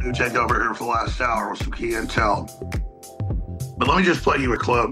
to take over here for the last hour with some key intel. But let me just play you a clip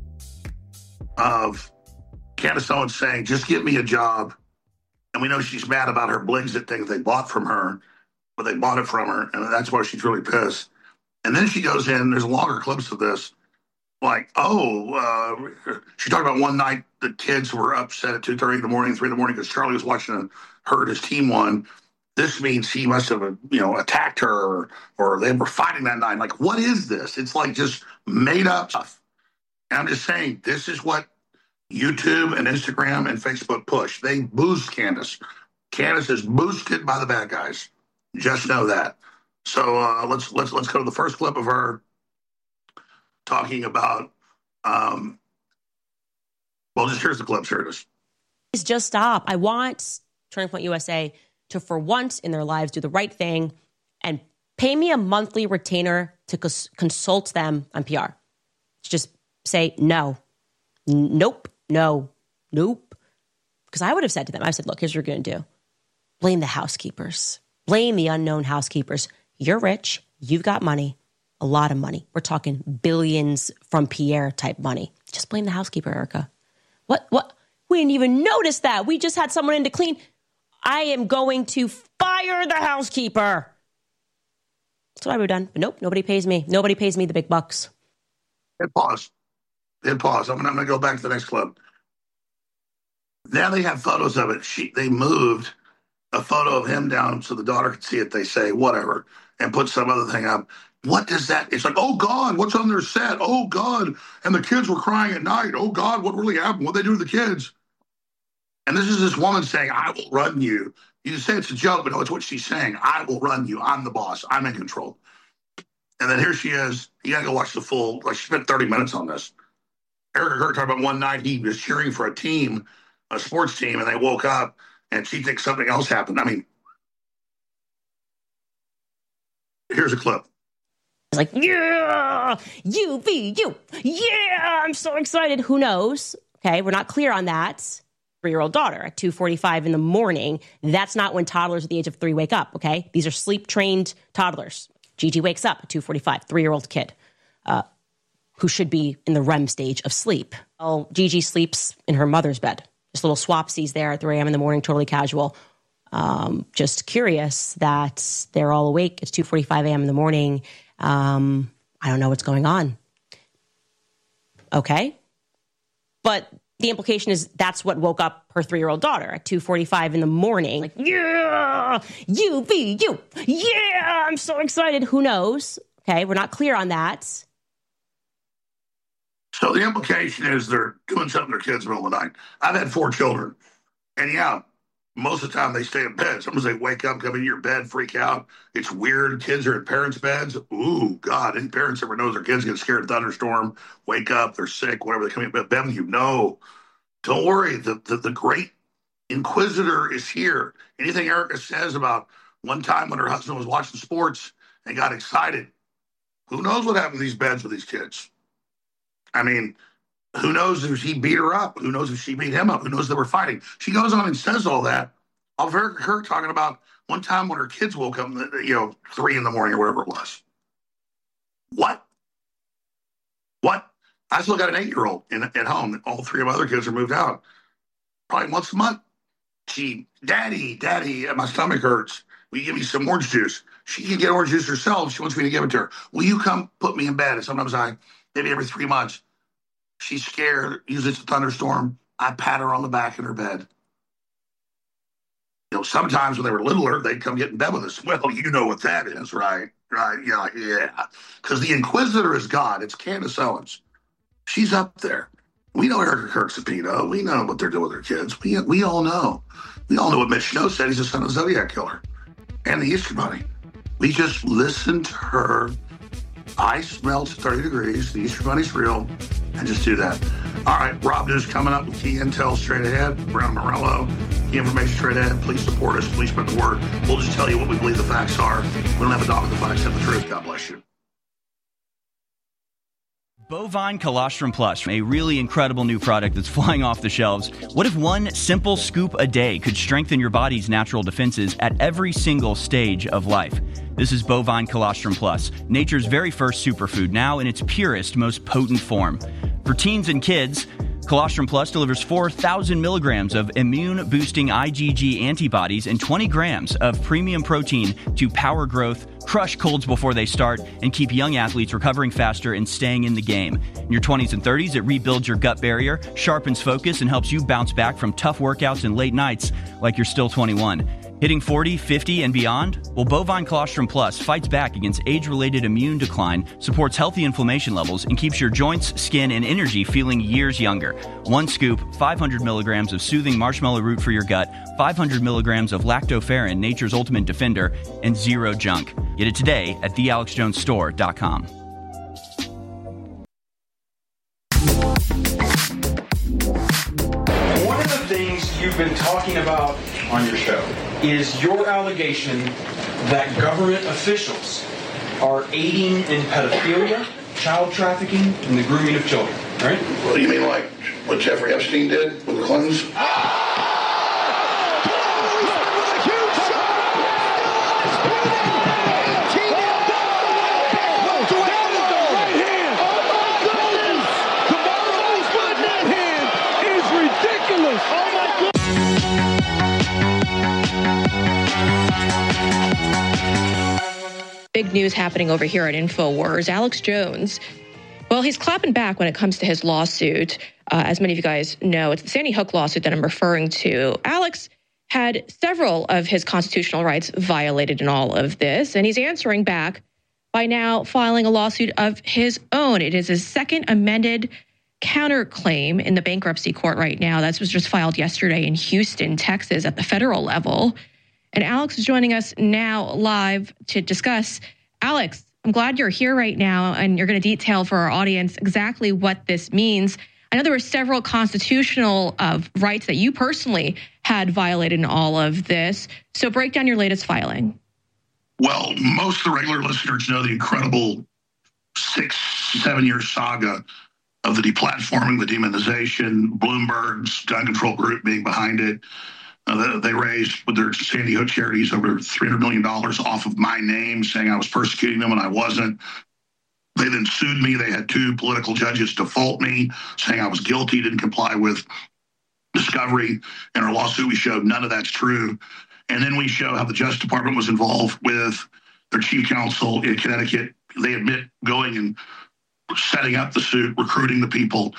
of Candace Owens saying, just give me a job. And we know she's mad about her Blingsit thing they bought from her, but they bought it from her, and that's why she's really pissed. And then she goes in, there's longer clips of this, like, she talked about one night the kids were upset at 2:30 in the morning, 3 in the morning, because Charlie was watching her and his team won. This means he must have, attacked her, or they were fighting that night. Like, what is this? It's like just made up stuff. And I'm just saying, this is what YouTube and Instagram and Facebook push. They boost Candace. Candace is boosted by the bad guys. Just know that. So let's go to the first clip of her talking about. Here's the clip. Here it is. Just stop. I want Turning Point USA to, for once in their lives, do the right thing and pay me a monthly retainer to consult them on PR. Just say no, nope, no, nope. Because I would have said to them, I said, look, here's what you're going to do. Blame the housekeepers. Blame the unknown housekeepers. You're rich. You've got money. A lot of money. We're talking billions from Pierre type money. Just blame the housekeeper, Erica. What? We didn't even notice that. We just had someone in to clean. I am going to fire the housekeeper. That's what I would have done. But nope, nobody pays me. Nobody pays me the big bucks. Hit pause. I'm going to go back to the next clip. Now they have photos of it. They moved a photo of him down so the daughter could see it. They say, whatever, and put some other thing up. What does that? It's like, oh, God, what's on their set? Oh, God. And the kids were crying at night. Oh, God, what really happened? What'd they do to the kids? And this is this woman saying, I will run you. You say it's a joke, but no, it's what she's saying. I will run you. I'm the boss. I'm in control. And then here she is. You got to go watch the full. Like, she spent 30 minutes on this. Erica Kirk talked about one night he was cheering for a team, a sports team, and they woke up, and she thinks something else happened. I mean, here's a clip. It's like, yeah, you be you. Yeah, I'm so excited. Who knows? Okay, we're not clear on that. 3-year-old daughter at 2:45 in the morning. That's not when toddlers at the age of 3 wake up, okay? These are sleep-trained toddlers. Gigi wakes up at 2:45, 3-year-old kid who should be in the REM stage of sleep. Well, Gigi sleeps in her mother's bed. Just little swapsies there at 3 a.m. in the morning, totally casual. Just curious that they're all awake. It's 2:45 a.m. in the morning. I don't know what's going on. Okay. But the implication is that's what woke up her 3-year-old daughter at 2:45 in the morning. Like, yeah, you be you. Yeah, I'm so excited. Who knows? Okay, we're not clear on that. So the implication is they're doing something to their kids in the middle of the night. I've had 4 children. And yeah, most of the time they stay in bed. Sometimes they wake up, come into your bed, freak out. It's weird. Kids are in parents' beds. Ooh, God. Any parents ever knows their kids get scared of thunderstorm, wake up, they're sick, whatever, they come in bed with you. No, don't worry. The great inquisitor is here. Anything Erica says about one time when her husband was watching sports and got excited, who knows what happened to these beds with these kids? I mean, who knows if he beat her up? Who knows if she beat him up? Who knows they were fighting? She goes on and says all that. I've heard her talking about one time when her kids woke up, 3 in the morning or whatever it was. What? I still got an 8-year-old at home. All 3 of my other kids are moved out. Probably once a month. Daddy, my stomach hurts. Will you give me some orange juice? She can get orange juice herself. She wants me to give it to her. Will you come put me in bed? And sometimes maybe every 3 months, she's scared. Usually it's a thunderstorm. I pat her on the back in her bed. Sometimes when they were littler, they'd come get in bed with us. Well, you know what that is, right? Right? Yeah. Because the Inquisitor is God. It's Candace Owens. She's up there. We know Erica Kirk's a pedo. We know what they're doing with their kids. We all know. We all know what Mitch Snow said. He's the son of the Zodiac Killer and the Easter Bunny. We just listen to her. Ice melts at 30 degrees. The Easter Bunny's real. And just do that. All right, Rob News coming up with key intel straight ahead. Brown Morello, key information straight ahead. Please support us. Please spread the word. We'll just tell you what we believe the facts are. We don't have a dog with the facts, have the truth. God bless you. Bovine Colostrum Plus, a really incredible new product that's flying off the shelves. What if one simple scoop a day could strengthen your body's natural defenses at every single stage of life? This is Bovine Colostrum Plus, nature's very first superfood, now in its purest, most potent form. For teens and kids, Colostrum Plus delivers 4,000 milligrams of immune-boosting IgG antibodies and 20 grams of premium protein to power growth, crush colds before they start, and keep young athletes recovering faster and staying in the game. In your 20s and 30s, it rebuilds your gut barrier, sharpens focus, and helps you bounce back from tough workouts and late nights like you're still 21. Hitting 40, 50, and beyond? Well, Bovine Colostrum Plus fights back against age-related immune decline, supports healthy inflammation levels, and keeps your joints, skin, and energy feeling years younger. One scoop, 500 milligrams of soothing marshmallow root for your gut, 500 milligrams of lactoferrin, nature's ultimate defender, and zero junk. Get it today at thealexjonesstore.com. One of the things you've been talking about on your show is your allegation that government officials are aiding in pedophilia, child trafficking, and the grooming of children, right? Well, you mean like what Jeffrey Epstein did with the Clintons? Big news happening over here at InfoWars. Alex Jones, well, he's clapping back when it comes to his lawsuit. As many of you guys know, it's the Sandy Hook lawsuit that I'm referring to. Alex had several of his constitutional rights violated in all of this, and he's answering back by now filing a lawsuit of his own. It is his second amended counterclaim in the bankruptcy court right now. That was just filed yesterday in Houston, Texas, at the federal level. And Alex is joining us now live to discuss. Alex, I'm glad you're here right now, and you're going to detail for our audience exactly what this means. I know there were several constitutional rights that you personally had violated in all of this. So break down your latest filing. Well, most of the regular listeners know the incredible 6-7 year saga of the deplatforming, the demonization, Bloomberg's gun control group being behind it. They raised with their Sandy Hook charities over $300 million off of my name, saying I was persecuting them and I wasn't. They then sued me. They had 2 political judges default me, saying I was guilty, didn't comply with discovery. In our lawsuit, we showed none of that's true. And then we show how the Justice Department was involved with their chief counsel in Connecticut. They admit going and setting up the suit, recruiting the people.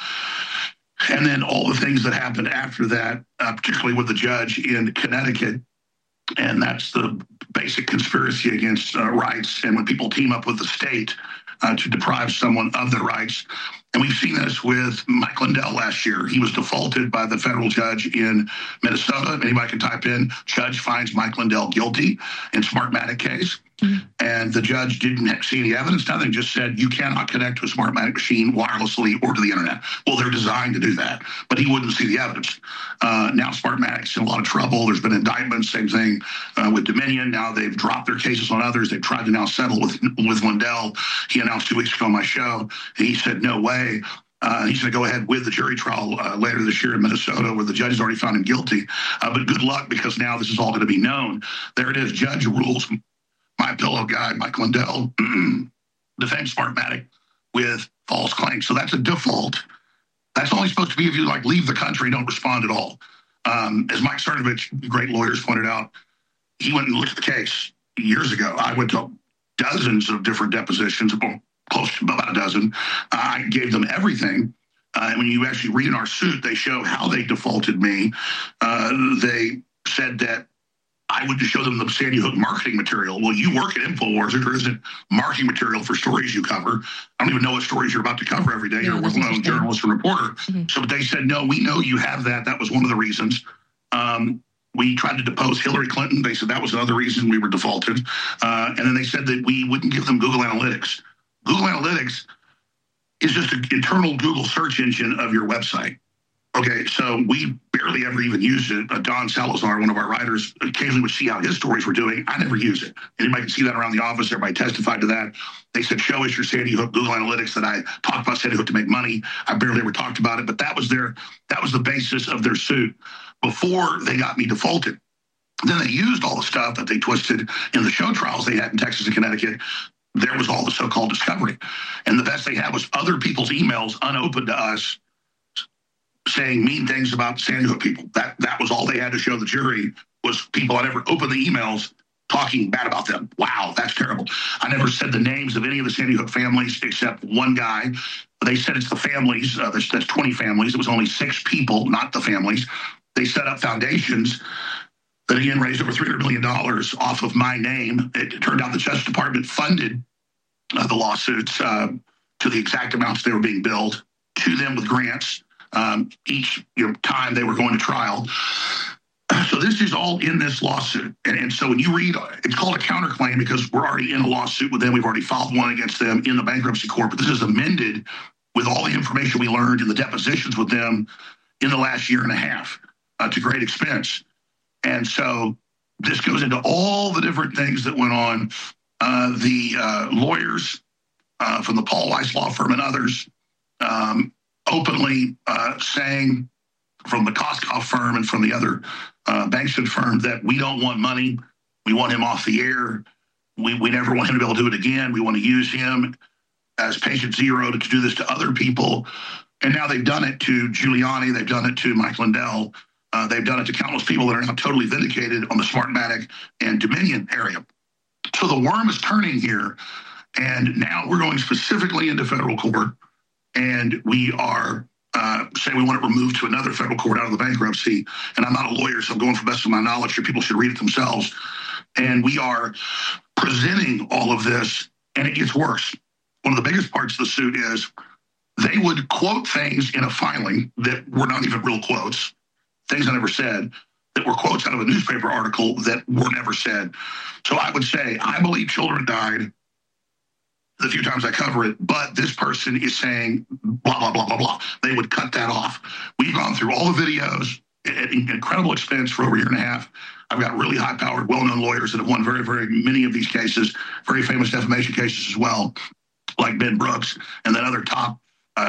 And then all the things that happened after that, particularly with the judge in Connecticut. And that's the basic conspiracy against rights. And when people team up with the state to deprive someone of their rights. And we've seen this with Mike Lindell last year. He was defaulted by the federal judge in Minnesota. Anybody can type in, judge finds Mike Lindell guilty in Smartmatic case. Mm-hmm. And the judge didn't see any evidence, nothing, just said you cannot connect to a Smartmatic machine wirelessly or to the internet. Well, they're designed to do that, but he wouldn't see the evidence. Now Smartmatic's in a lot of trouble. There's been indictments, same thing with Dominion. Now they've dropped their cases on others. They've tried to now settle with Lindell. He announced 2 weeks ago on my show, and he said, no way. He's going to go ahead with the jury trial later this year in Minnesota, where the judge has already found him guilty. But good luck, because now this is all going to be known. There it is. Judge rules. My pillow guy, Mike Lindell, defends Smartmatic with false claims. So that's a default. That's only supposed to be if you leave the country, don't respond at all. As Mike Cernovich, great lawyers, pointed out, he went and looked at the case years ago. I went to dozens of different depositions, close to about a dozen. I gave them everything. And when you actually read in our suit, they show how they defaulted me. They said that I would just show them the Sandy Hook marketing material. Well, you work at InfoWars. There isn't marketing material for stories you cover. I don't even know what stories you're about to cover every day. You're a well-known journalist and reporter. Mm-hmm. So they said, no, we know you have that. That was one of the reasons. We tried to depose Hillary Clinton. They said that was another reason we were defaulted. And then they said that we wouldn't give them Google Analytics. Google Analytics is just an internal Google search engine of your website. Okay, so we barely ever even used it. Don Salazar, one of our writers, occasionally would see how his stories were doing. I never use it. Anybody can see that around the office. Everybody testified to that. They said, show us your Sandy Hook Google Analytics, that I talked about Sandy Hook to make money. I barely ever talked about it, but that was the basis of their suit before they got me defaulted. Then they used all the stuff that they twisted in the show trials they had in Texas and Connecticut. There was all the so-called discovery. And the best they had was other people's emails unopened to us saying mean things about Sandy Hook people. That was all they had to show the jury, was people I never opened the emails talking bad about them. Wow, that's terrible. I never said the names of any of the Sandy Hook families except one guy. They said it's the families. That's 20 families. It was only 6 people, not the families. They set up foundations that, again, raised over $300 million off of my name. It turned out the Justice Department funded the lawsuits to the exact amounts they were being billed to them with grants each time they were going to trial. So this is all in this lawsuit. And so when you read, it's called a counterclaim because we're already in a lawsuit with them. We've already filed one against them in the bankruptcy court, but this is amended with all the information we learned in the depositions with them in the last year and a half to great expense. And so this goes into all the different things that went on. The lawyers from the Paul Weiss law firm and others openly saying, from the Koskoff firm and from the other Bankston firm, that we don't want money. We want him off the air. We never want him to be able to do it again. We want to use him as patient zero to do this to other people. And now they've done it to Giuliani. They've done it to Mike Lindell. They've done it to countless people that are now totally vindicated on the Smartmatic and Dominion area. So the worm is turning here. And now we're going specifically into federal court. And we are saying we want it removed to another federal court out of the bankruptcy. And I'm not a lawyer, so I'm going from the best of my knowledge here. People should read it themselves. And we are presenting all of this, and it gets worse. One of the biggest parts of the suit is they would quote things in a filing that were not even real quotes, things I never said, that were quotes out of a newspaper article that were never said. So I would say, I believe children died the few times I cover it, but this person is saying blah, blah, blah, blah, blah. They would cut that off. We've gone through all the videos at incredible expense for over a year and a half. I've got really high-powered, well-known lawyers that have won very, very many of these cases, very famous defamation cases as well, like Ben Brooks, and then other top,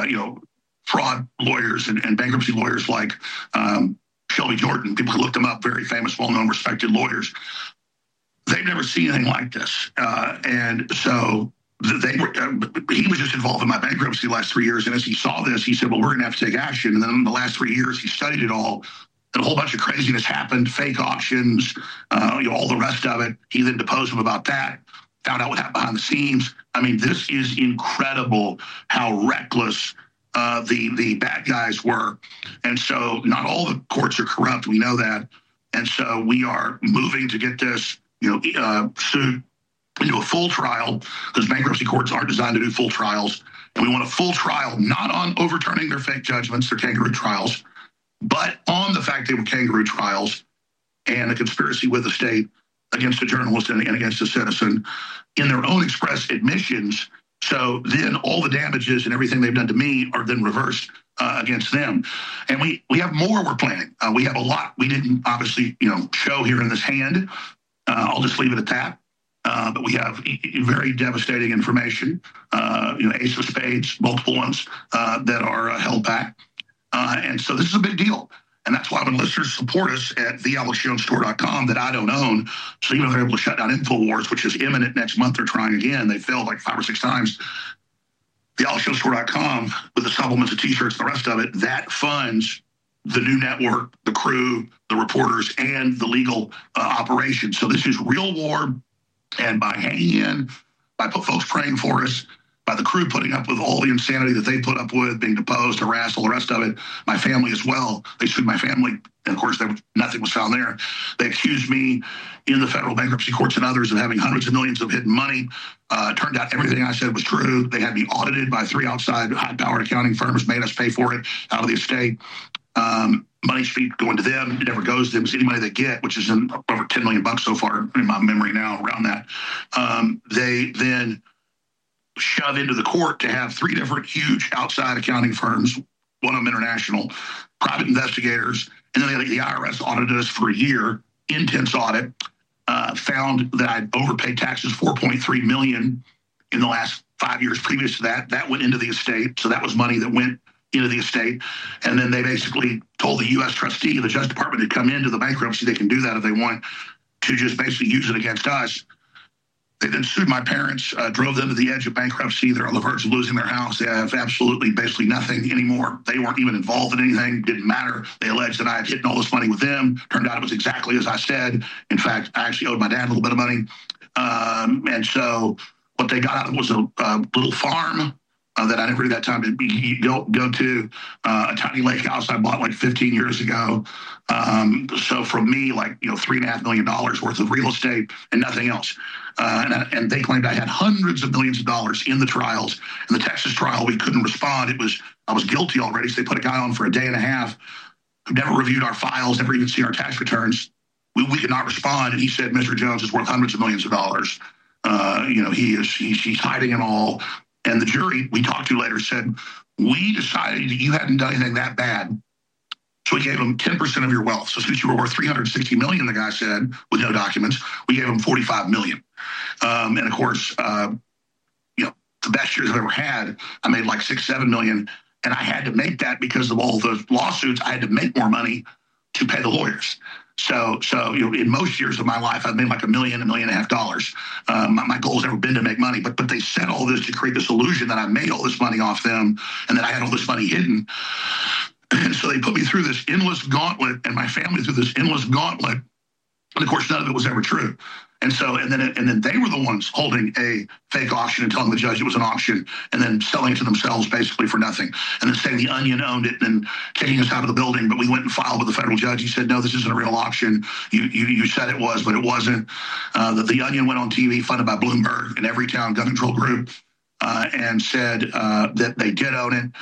fraud lawyers and bankruptcy lawyers like Shelby Jordan. People who looked them up, very famous, well-known, respected lawyers. They've never seen anything like this. And so he was just involved in my bankruptcy the last 3 years. And as he saw this, he said, well, we're going to have to take action. And then in the last 3 years, he studied it all. And a whole bunch of craziness happened, fake auctions, all the rest of it. He then deposed him about that, found out what happened behind the scenes. I mean, this is incredible how reckless the bad guys were. And so not all the courts are corrupt. We know that. And so we are moving to get this, suit into a full trial, because bankruptcy courts aren't designed to do full trials. And we want a full trial, not on overturning their fake judgments, their kangaroo trials, but on the fact they were kangaroo trials and a conspiracy with the state against a journalist and against a citizen in their own express admissions. So then all the damages and everything they've done to me are then reversed against them. And we have more we're planning. We have a lot we didn't obviously, show here in this hand. I'll just leave it at that. But we have very devastating information, ace of spades, multiple ones that are held back. And so this is a big deal. And that's why when listeners support us at thealexjonesstore.com that I don't own, so even though they're able to shut down InfoWars, which is imminent next month, they're trying again. They failed like 5 or 6 times. Thealexjonesstore.com with the supplements, the T-shirts, the rest of it, that funds the new network, the crew, the reporters, and the legal operations. So this is real war. And by hanging in, by folks praying for us, by the crew putting up with all the insanity that they put up with, being deposed, harassed, all the rest of it, my family as well. They sued my family. And, of course, nothing was found there. They accused me in the federal bankruptcy courts and others of having hundreds of millions of hidden money. Turned out everything I said was true. They had me audited by 3 outside high-powered accounting firms, made us pay for it out of the estate. Money street going to them. It never goes to them. It's any money they get, which is in over $10 million so far in my memory now around that. They then shove into the court to have 3 different huge outside accounting firms, one of them international, private investigators, And then the IRS audited us for a year, intense audit, found that I'd overpaid taxes $4.3 million in the last 5 years previous to that. That went into the estate. So that was money that went into the estate. And then they basically told the U.S. trustee, the Justice Department, to come into the bankruptcy. They can do that if they want, to just basically use it against us. They then sued my parents, drove them to the edge of bankruptcy. They're on the verge of losing their house. They have absolutely basically nothing anymore. They weren't even involved in anything. Didn't matter. They alleged that I had hidden all this money with them. Turned out it was exactly as I said. In fact, I actually owed my dad a little bit of money. And so what they got out of it was a little farm that I never had that time to go to, a tiny lake house I bought like 15 years ago. So from me, like, $3.5 million worth of real estate and nothing else. And they claimed I had hundreds of millions of dollars in the trials. In the Texas trial, we couldn't respond. I was guilty already. So they put a guy on for a day and a half who never reviewed our files, never even seen our tax returns. We could not respond. And he said, Mr. Jones is worth hundreds of millions of dollars. He's hiding it all. And the jury we talked to later said, we decided that you hadn't done anything that bad. So we gave him 10% of your wealth. So since you were worth $360 million, the guy said, with no documents, we gave him $45 million. And of course, the best years I've ever had, I made like $6-7 million. And I had to make that because of all the lawsuits. I had to make more money to pay the lawyers. So in most years of my life, I've made like $1 million, $1.5 million. My goal has never been to make money, but they said all this to create this illusion that I made all this money off them and that I had all this money hidden. And so they put me through this endless gauntlet and my family through this endless gauntlet. And of course, none of it was ever true. And then they were the ones holding a fake auction and telling the judge it was an auction and then selling it to themselves basically for nothing. And then saying the Onion owned it and kicking us out of the building. But we went and filed with the federal judge. He said, no, this isn't a real auction. You said it was, but it wasn't. That the Onion went on TV funded by Bloomberg and Everytown Gun Control Group and said that they did own it.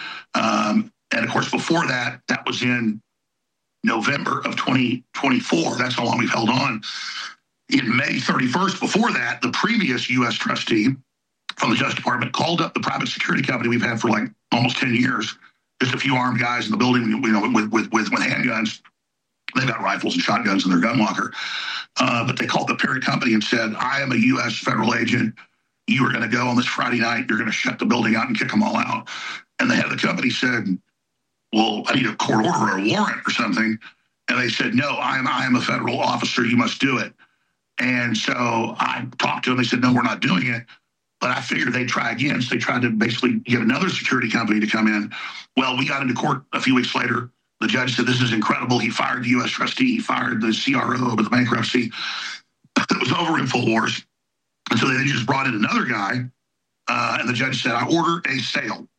And of course, before that was in November of 2024. That's how long we've held on. In May 31st, before that, the previous U.S. trustee from the Justice Department called up the private security company we've had for like almost 10 years, just a few armed guys in the building, with handguns. They've got rifles and shotguns in their gun locker. But they called the parent company and said, I am a U.S. federal agent. You are going to go on this Friday night. You're going to shut the building out and kick them all out. And the head of the company said, well, I need a court order or a warrant or something. And they said, no, I am a federal officer. You must do it. And so I talked to them. They said, no, we're not doing it. But I figured they'd try again. So they tried to basically get another security company to come in. Well, we got into court a few weeks later. The judge said, this is incredible. He fired the U.S. trustee. He fired the CRO of the bankruptcy. It was over InfoWars. And so they just brought in another guy. And the judge said, I order a sale.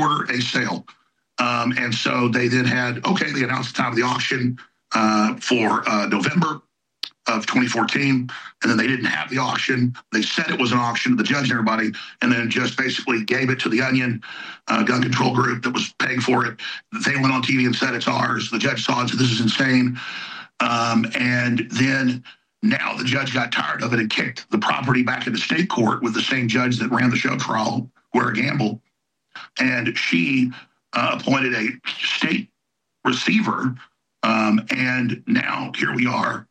And so they then they announced the time of the auction for November of 2014, and then they didn't have the auction. They said it was an auction to the judge and everybody, and then just basically gave it to the Onion Gun Control Group that was paying for it. They went on TV and said it's ours. The judge saw it and said, this is insane. And then now the judge got tired of it and kicked the property back into state court with the same judge that ran the show trial, Guerra Gamble. And she appointed a state receiver. And now here we are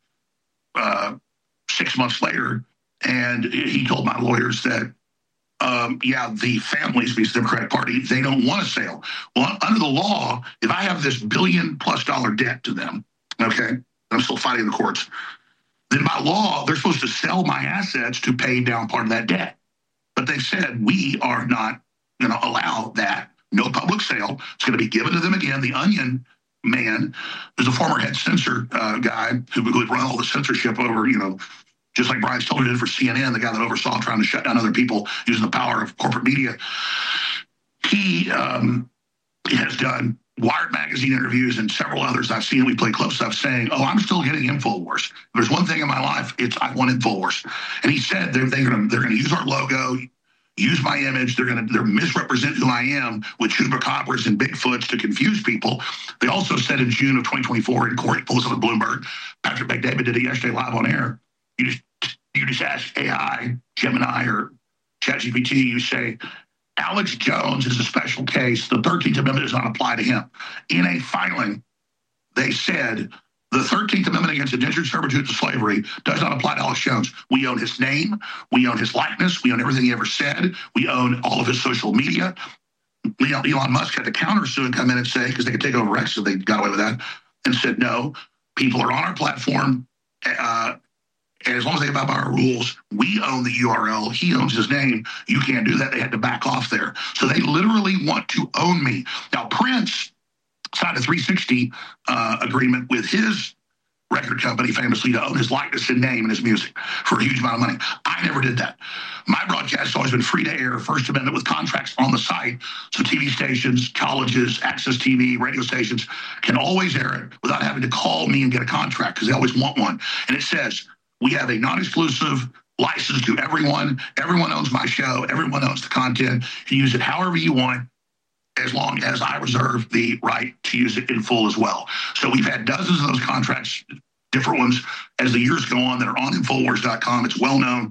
6 months later. And he told my lawyers that, the families, because the Democratic Party, they don't want a sale. Well, under the law, if I have this $1 billion+ debt to them, okay, I'm still fighting the courts, then by law, they're supposed to sell my assets to pay down part of that debt. But they said, we are not going to allow that. No public sale. It's going to be given to them again. The Onion man, who's a former head censor guy who would run all the censorship over, just like Brian Stelter did for CNN, the guy that oversaw trying to shut down other people using the power of corporate media. He has done Wired magazine interviews and several others I've seen. We play clips of saying, I'm still getting InfoWars. If there's one thing in my life, it's I want InfoWars. And he said they're going to use our logo, use my image. They're misrepresent who I am with chupacabras and Bigfoots to confuse people. They also said in June of 2024 in court, pulled this up with Bloomberg, Patrick McDavid did it yesterday live on air. You just ask AI, Gemini, or ChatGPT. You say, Alex Jones is a special case. The 13th Amendment does not apply to him. In a filing they said the 13th Amendment against indentured servitude to slavery does not apply to Alex Jones. We own his name. We own his likeness. We own everything he ever said. We own all of his social media. Elon Musk had to countersue and come in and say, because they could take over X, so they got away with that, and said, no, people are on our platform. And as long as they abide by our rules, we own the URL. He owns his name. You can't do that. They had to back off there. So they literally want to own me. Now, Prince signed a 360 agreement with his record company, famously, to own his likeness and name and his music for a huge amount of money. I never did that. My broadcast has always been free to air, First Amendment, with contracts on the site. So TV stations, colleges, access TV, radio stations can always air it without having to call me and get a contract, because they always want one. And it says, we have a non-exclusive license to everyone. Everyone owns my show. Everyone owns the content. You can use it however you want, as long as I reserve the right to use it in full as well. So we've had dozens of those contracts, different ones, as the years go on, that are on Infowars.com. It's well known.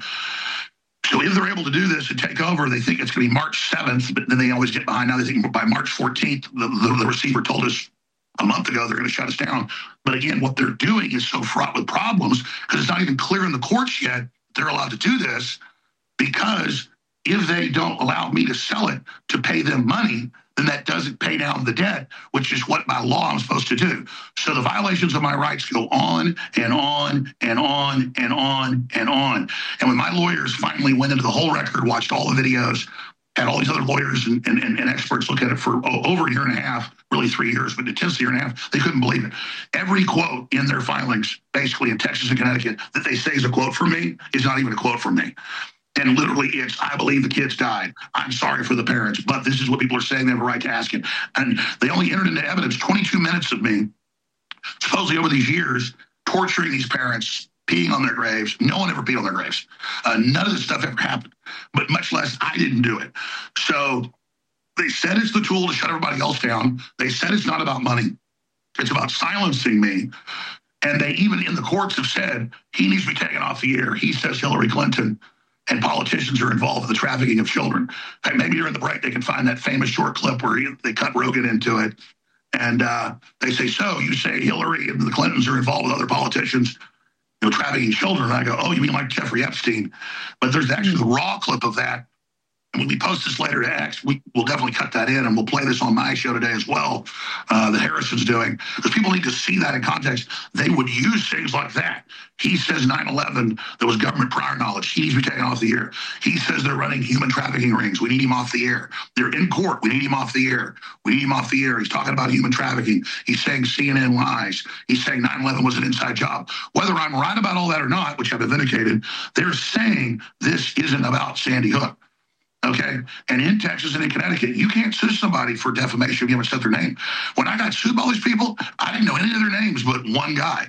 So if they're able to do this and take over, they think it's going to be March 7th, but then they always get behind. Now they think by March 14th, the receiver told us a month ago they're going to shut us down. But again, what they're doing is so fraught with problems, because it's not even clear in the courts yet they're allowed to do this, because if they don't allow me to sell it to pay them money, then that doesn't pay down the debt, which is what by law I'm supposed to do. So the violations of my rights go on and on and on and on and on. And when my lawyers finally went into the whole record, watched all the videos, had all these other lawyers and experts look at it for over a year and a half, really 3 years, but intense a year and a half, they couldn't believe it. Every quote in their filings, basically in Texas and Connecticut, that they say is a quote from me is not even a quote from me. And literally it's, I believe the kids died. I'm sorry for the parents, but this is what people are saying. They have a right to ask it. And they only entered into evidence 22 minutes of me, supposedly over these years, torturing these parents, peeing on their graves. No one ever peed on their graves. None of this stuff ever happened, but much less I didn't do it. So they said it's the tool to shut everybody else down. They said it's not about money. It's about silencing me. And they even in the courts have said he needs to be taken off the air. He says Hillary Clinton and politicians are involved in the trafficking of children. And maybe during the break, they can find that famous short clip where they cut Rogan into it. And they say, so you say Hillary and the Clintons are involved with other politicians, trafficking children. And I go, oh, you mean like Jeffrey Epstein? But there's actually the raw clip of that. And when we post this later to X, we'll definitely cut that in, and we'll play this on my show today as well, that Harrison's doing. Because people need to see that in context. They would use things like that. He says 9/11, there was government prior knowledge. He needs to be taken off the air. He says they're running human trafficking rings. We need him off the air. They're in court. We need him off the air. We need him off the air. He's talking about human trafficking. He's saying CNN lies. He's saying 9/11 was an inside job. Whether I'm right about all that or not, which I've been vindicated, they're saying this isn't about Sandy Hook. Okay, and in Texas and in Connecticut, you can't sue somebody for defamation if you haven't said their name. When I got sued by all these people, I didn't know any of their names but one guy.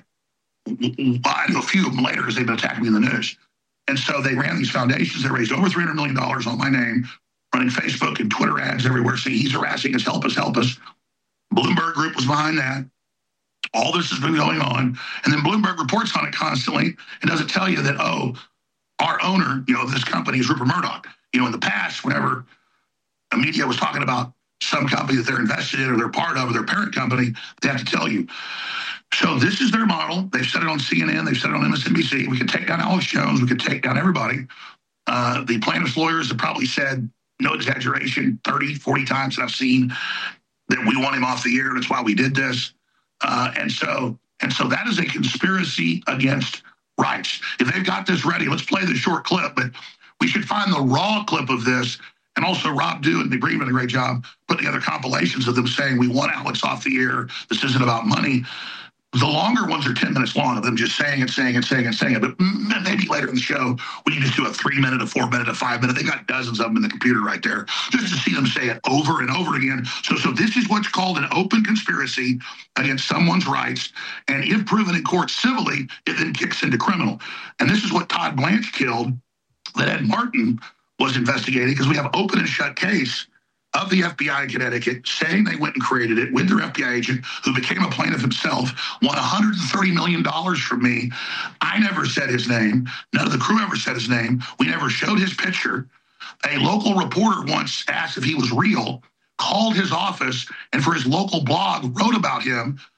I knew a few of them later because they've been attacking me in the news. And so they ran these foundations. They raised over $300 million on my name, running Facebook and Twitter ads everywhere saying he's harassing us, help us, help us. Bloomberg Group was behind that. All this has been going on. And then Bloomberg reports on it constantly and doesn't tell you that, oh, our owner, this company is Rupert Murdoch. In the past, whenever the media was talking about some company that they're invested in or they're part of or their parent company, they have to tell you. So this is their model. They've said it on CNN. They've said it on MSNBC. We could take down Alex Jones. We could take down everybody. The plaintiff's lawyers have probably said, no exaggeration, 30, 40 times that I've seen that we want him off the air. That's why we did this. And so that is a conspiracy against rights. If they've got this ready, let's play the short clip, but we should find the raw clip of this. And also Rob Dew and the Green did a great job putting together compilations of them saying, we want Alex off the air. This isn't about money. The longer ones are 10 minutes long of them just saying it. But maybe later in the show, we can just do a 3-minute, a 4-minute, a 5-minute. They got dozens of them in the computer right there just to see them say it over and over again. So this is what's called an open conspiracy against someone's rights. And if proven in court civilly, it then kicks into criminal. And this is what Todd Blanche killed, that Ed Martin was investigating, because we have open and shut case of the FBI in Connecticut saying they went and created it with their FBI agent who became a plaintiff himself, won $130 million from me. I never said his name. None of the crew ever said his name. We never showed his picture. A local reporter once asked if he was real, called his office, and for his local blog wrote about him.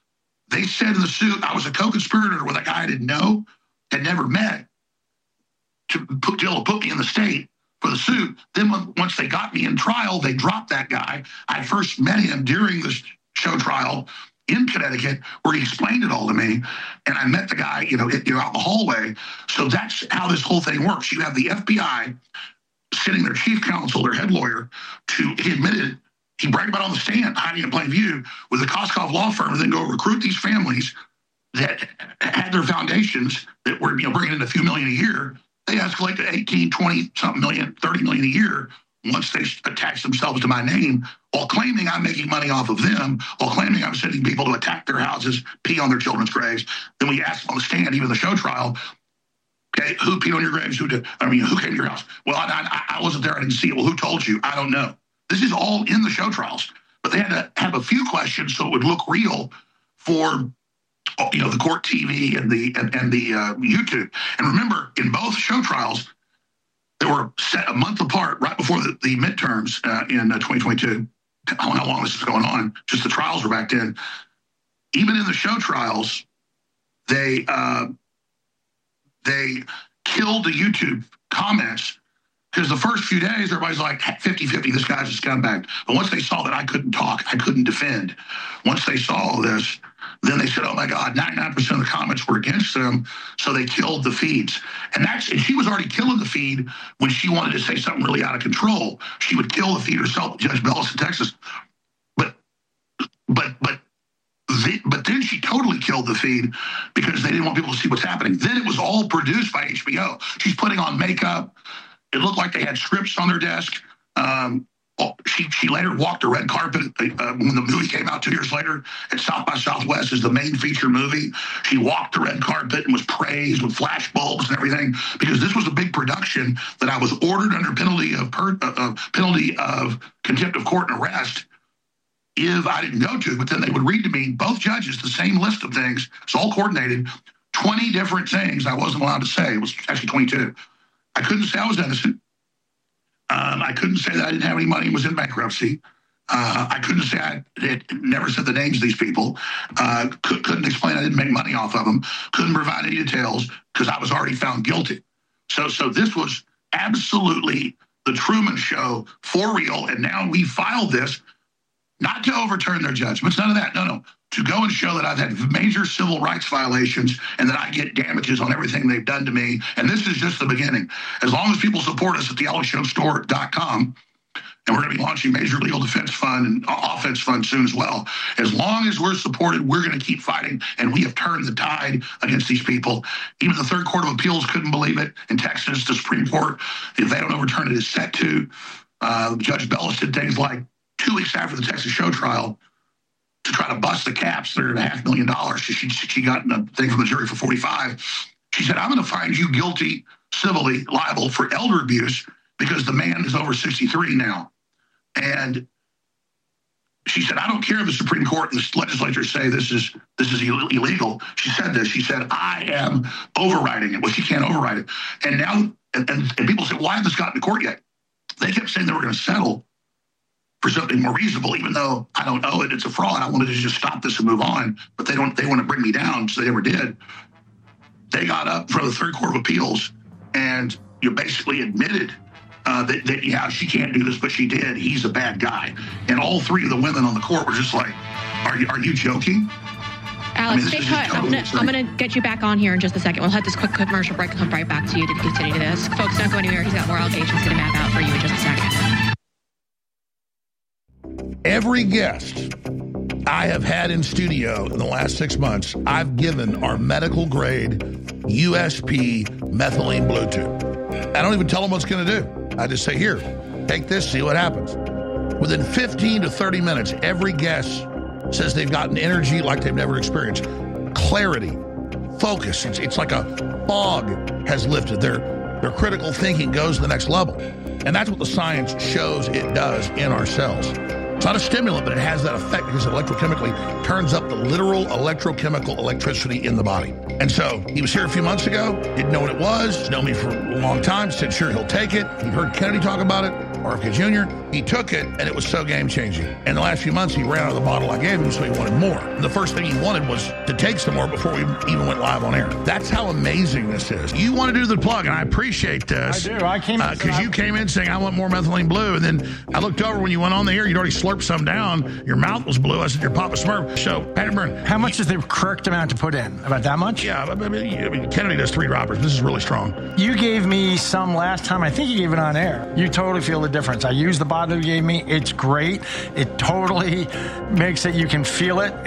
They said in the suit I was a co-conspirator with a guy I didn't know, had never met, to be able to put me in the state for the suit. Then once they got me in trial, they dropped that guy. I first met him during the show trial in Connecticut, where he explained it all to me, and I met the guy, out in the hallway. So that's how this whole thing works. You have the FBI sitting their chief counsel, their head lawyer, he admitted, he bragged about on the stand, hiding in plain view, with the Koskov law firm, and then go recruit these families that had their foundations that were bringing in a few million a year. They escalate to 18, 20 something million, 30 million a year once they attach themselves to my name, while claiming I'm making money off of them, while claiming I'm sending people to attack their houses, pee on their children's graves. Then we asked them on the stand, even the show trial, okay, who peed on your graves? Who came to your house? Well, I wasn't there. I didn't see it. Well, who told you? I don't know. This is all in the show trials. But they had to have a few questions so it would look real for the court TV and the YouTube. And remember, in both show trials, they were set a month apart right before the midterms in 2022. I don't know how long this is going on. Just the trials were back then. Even in the show trials, they killed the YouTube comments, because the first few days, everybody's like 50-50, this guy's a scumbag. But once they saw that I couldn't talk, I couldn't defend, once they saw all this, then they said, oh my God, 99% of the comments were against them, so they killed the feeds. And she was already killing the feed when she wanted to say something really out of control. She would kill the feed herself, Judge Bellis in Texas. But then she totally killed the feed because they didn't want people to see what's happening. Then it was all produced by HBO. She's putting on makeup. It looked like they had scripts on their desk. She later walked the red carpet when the movie came out 2 years later at South by Southwest as the main feature movie. She walked the red carpet and was praised with flash bulbs and everything, because this was a big production that I was ordered under penalty of contempt of court and arrest if I didn't go to. But then they would read to me, both judges, the same list of things. It's all coordinated. 20 different things I wasn't allowed to say. It was actually 22. I couldn't say I was innocent. I couldn't say that I didn't have any money and was in bankruptcy. I couldn't say I had never said the names of these people. Couldn't explain I didn't make money off of them. Couldn't provide any details because I was already found guilty. So this was absolutely the Truman Show for real. And now we filed this not to overturn their judgments, none of that. No. To go and show that I've had major civil rights violations and that I get damages on everything they've done to me. And this is just the beginning. As long as people support us at thealexjonesstore.com, and we're going to be launching major legal defense fund and offense fund soon as well. As long as we're supported, we're going to keep fighting. And we have turned the tide against these people. Even the Third Court of Appeals couldn't believe it. In Texas, the Supreme Court, if they don't overturn it, is set to. Judge Bellis did things like 2 weeks after the Texas show trial to try to bust the caps, $3.5 million. She got a thing from the jury for 45. She said, I'm going to find you guilty, civilly liable for elder abuse because the man is over 63 now. And she said, I don't care if the Supreme Court and the legislature say this is illegal. She said this. She said, I am overriding it. Well, she can't override it. And now, and people say, why hasn't this gotten to court yet? They kept saying they were going to settle for something more reasonable, even though I don't owe it. It's a fraud. I wanted to just stop this and move on, but they want to bring me down, so they never did. They got up from the Third Court of Appeals and basically admitted that yeah, she can't do this, but she did. He's a bad guy. And all three of the women on the court were just like, are you joking? Alex, stay cut. I'm going to get you back on here in just a second. We'll have this quick commercial break and come right back to you to continue this. Folks, don't go anywhere. He's got more allegations to map out for you in just a second. Every guest I have had in studio in the last 6 months, I've given our medical grade USP methylene blue tube. I don't even tell them what's going to do. I just say, here, take this, see what happens. Within 15 to 30 minutes, every guest says they've gotten energy like they've never experienced. Clarity, focus. It's like a fog has lifted. Their critical thinking goes to the next level. And that's what the science shows it does in our cells. It's not a stimulant, but it has that effect because it electrochemically turns up the literal electrochemical electricity in the body. And so he was here a few months ago, didn't know what it was, known me for a long time, said sure he'll take it. He heard Kennedy talk about it, RFK Jr., he took it, and it was so game-changing. And the last few months, he ran out of the bottle I gave him, so he wanted more. And the first thing he wanted was to take some more before we even went live on air. That's how amazing this is. You want to do the plug, and I appreciate this. I do. I came in because you came in saying, I want more methylene blue, and then I looked over when you went on the air, you'd already slurped some down. Your mouth was blue. I said, you're Papa Smurf. So, Patrick Byrne. How much is the correct amount to put in? About that much? Yeah, I mean, Kennedy does 3 droppers. This is really strong. You gave me some last time. I think you gave it on air. You totally feel the difference. I used the bottle you gave me. It's great. It totally makes it, you can feel it.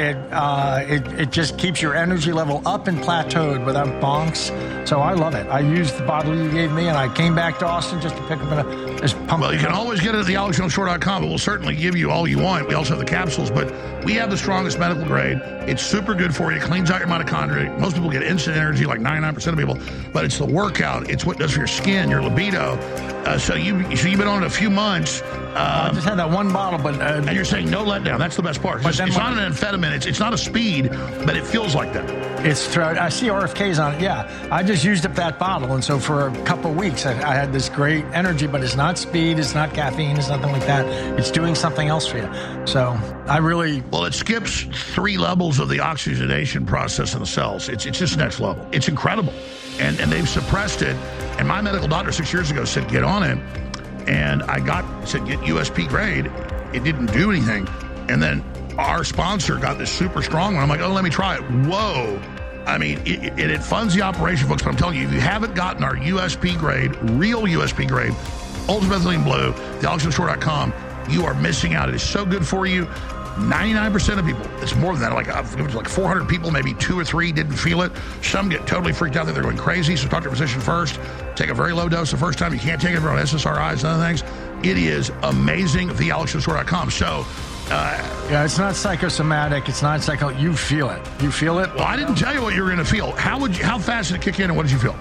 It just keeps your energy level up and plateaued without bonks. So I love it. I used the bottle you gave me, and I came back to Austin just to pick up Well, you can always get it at the AlexJonesShow.com, but we'll certainly give you all you want. We also have the capsules, but we have the strongest medical grade. It's super good for you. It cleans out your mitochondria. Most people get instant energy, like 99% of people, but it's the workout. It's what it does for your skin, your libido. So you've been on it a few months. I just had that one bottle, but... and you're saying no letdown. That's the best part. It's not an amphetamine. It's not a speed, but it feels like that. I see RFKs on it, yeah. I just used up that bottle, and so for a couple of weeks, I had this great energy, but it's not speed, it's not caffeine, it's nothing like that. It's doing something else for you. So I really... Well, it skips 3 levels of the oxygenation process in the cells. It's just next level. It's incredible. And they've suppressed it. And my medical doctor 6 years ago said, get on it. And said, get USP grade. It didn't do anything. And then our sponsor got this super strong one. I'm like, oh, let me try it. Whoa. I mean, it funds the operation, folks. But I'm telling you, if you haven't gotten our USP grade, real USP grade, Ultimate Methylene Blue, the AlexJonesShow.com, you are missing out. It is so good for you. 99% of people, it's more than that, it was like 400 people, maybe 2 or 3 didn't feel it. Some get totally freaked out that they're going crazy, so talk to your physician first. Take a very low dose the first time. You can't take it for SSRIs and other things. It is amazing, thealexjoneshow.com. So, yeah, it's not psychosomatic. It's not psycho. You feel it. You feel it? Well, I didn't tell you what you were going to feel. How fast did it kick in, and what did you feel?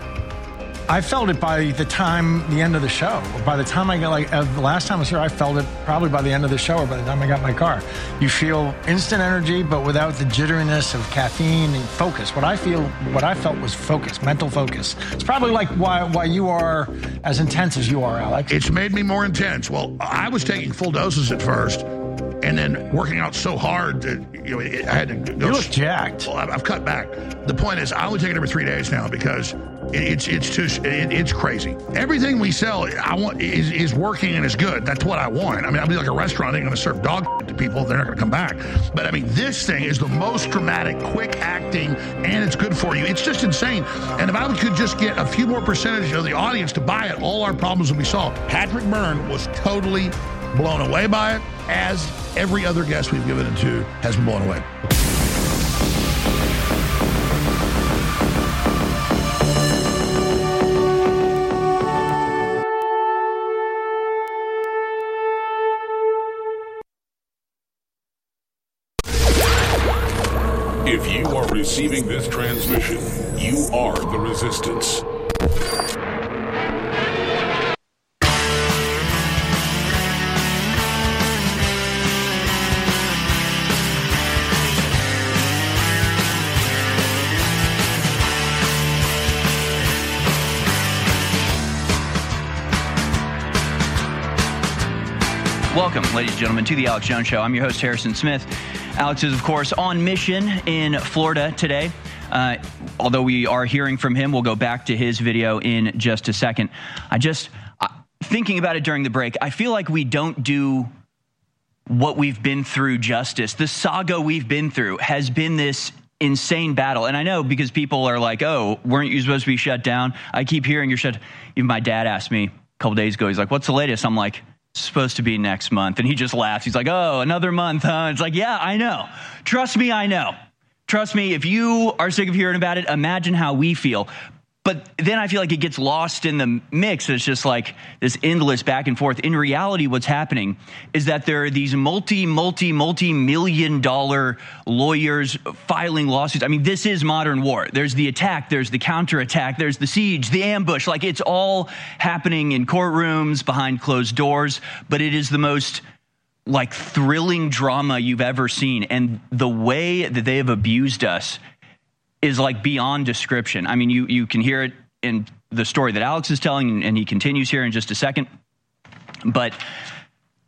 I felt it by the end of the show. By the time I got, the last time I was here, I felt it probably by the end of the show or by the time I got in my car. You feel instant energy, but without the jitteriness of caffeine and focus. What I felt was focus, mental focus. It's probably like why you are as intense as you are, Alex. It's made me more intense. Well, I was taking full doses at first, and then working out so hard that I had to go. You look jacked. Well, I've cut back. The point is, I only take it every 3 days now because it's crazy. Everything we sell, I want is working and is good. That's what I want. I mean, I'll be like a restaurant. They're going to serve dog to people. They're not going to come back. But I mean, this thing is the most dramatic, quick acting, and it's good for you. It's just insane. And if I could just get a few more percentage of the audience to buy it, all our problems would be solved. Patrick Byrne was totally blown away by it, as every other guest we've given it to has been blown away. If you are receiving this transmission, you are the resistance. Welcome, ladies and gentlemen, to the Alex Jones Show. I'm your host, Harrison Smith. Alex is, of course, on mission in Florida today. Although we are hearing from him, we'll go back to his video in just a second. Thinking about it during the break, I feel like we don't do what we've been through justice. The saga we've been through has been this insane battle. And I know because people are like, oh, weren't you supposed to be shut down? I keep hearing you're shut. Even my dad asked me a couple days ago, he's like, what's the latest? I'm like, supposed to be next month. And he just laughs. He's like, oh, another month, huh? It's like, yeah, I know. Trust me, I know. Trust me, if you are sick of hearing about it, imagine how we feel. But then I feel like it gets lost in the mix. It's just like this endless back and forth. In reality, what's happening is that there are these multi-million dollar lawyers filing lawsuits. I mean, this is modern war. There's the attack, there's the counterattack, there's the siege, the ambush. Like, it's all happening in courtrooms behind closed doors. But it is the most like thrilling drama you've ever seen. And the way that they have abused us is like beyond description. I mean, you can hear it in the story that Alex is telling, and he continues here in just a second. But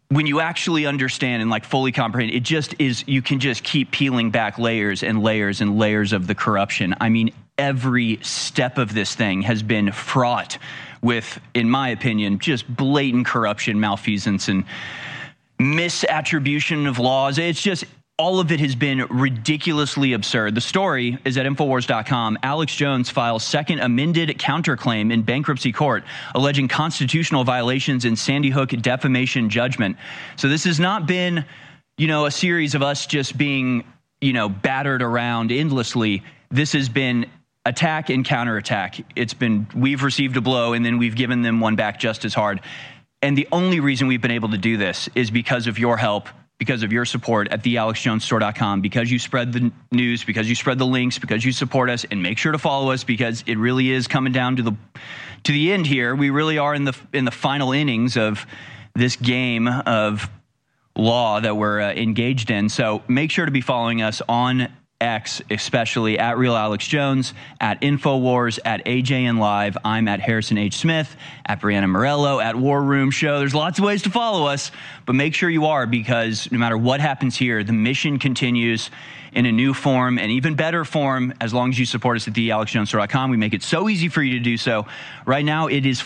when you actually understand and like fully comprehend, it just is, you can just keep peeling back layers and layers and layers of the corruption. I mean, every step of this thing has been fraught with, in my opinion, just blatant corruption, malfeasance, and misattribution of laws. It's just, all of it has been ridiculously absurd. The story is at Infowars.com. Alex Jones files second amended counterclaim in bankruptcy court, alleging constitutional violations in Sandy Hook defamation judgment. So this has not been, a series of us just being, battered around endlessly. This has been attack and counterattack. It's been, we've received a blow and then we've given them one back just as hard. And the only reason we've been able to do this is because of your help, because of your support at thealexjonesstore.com, because you spread the news, because you spread the links, because you support us, and make sure to follow us, because it really is coming down to the end here. We really are in the final innings of this game of law that we're engaged in. So make sure to be following us on X, especially at Real Alex Jones, at Infowars, at AJN Live. I'm at Harrison H. Smith, at Brianna Morello, at War Room Show. There's lots of ways to follow us, but make sure you are, because no matter what happens here, the mission continues in a new form, an even better form, as long as you support us at thealexjonesstore.com. We make it so easy for you to do so. Right now, it is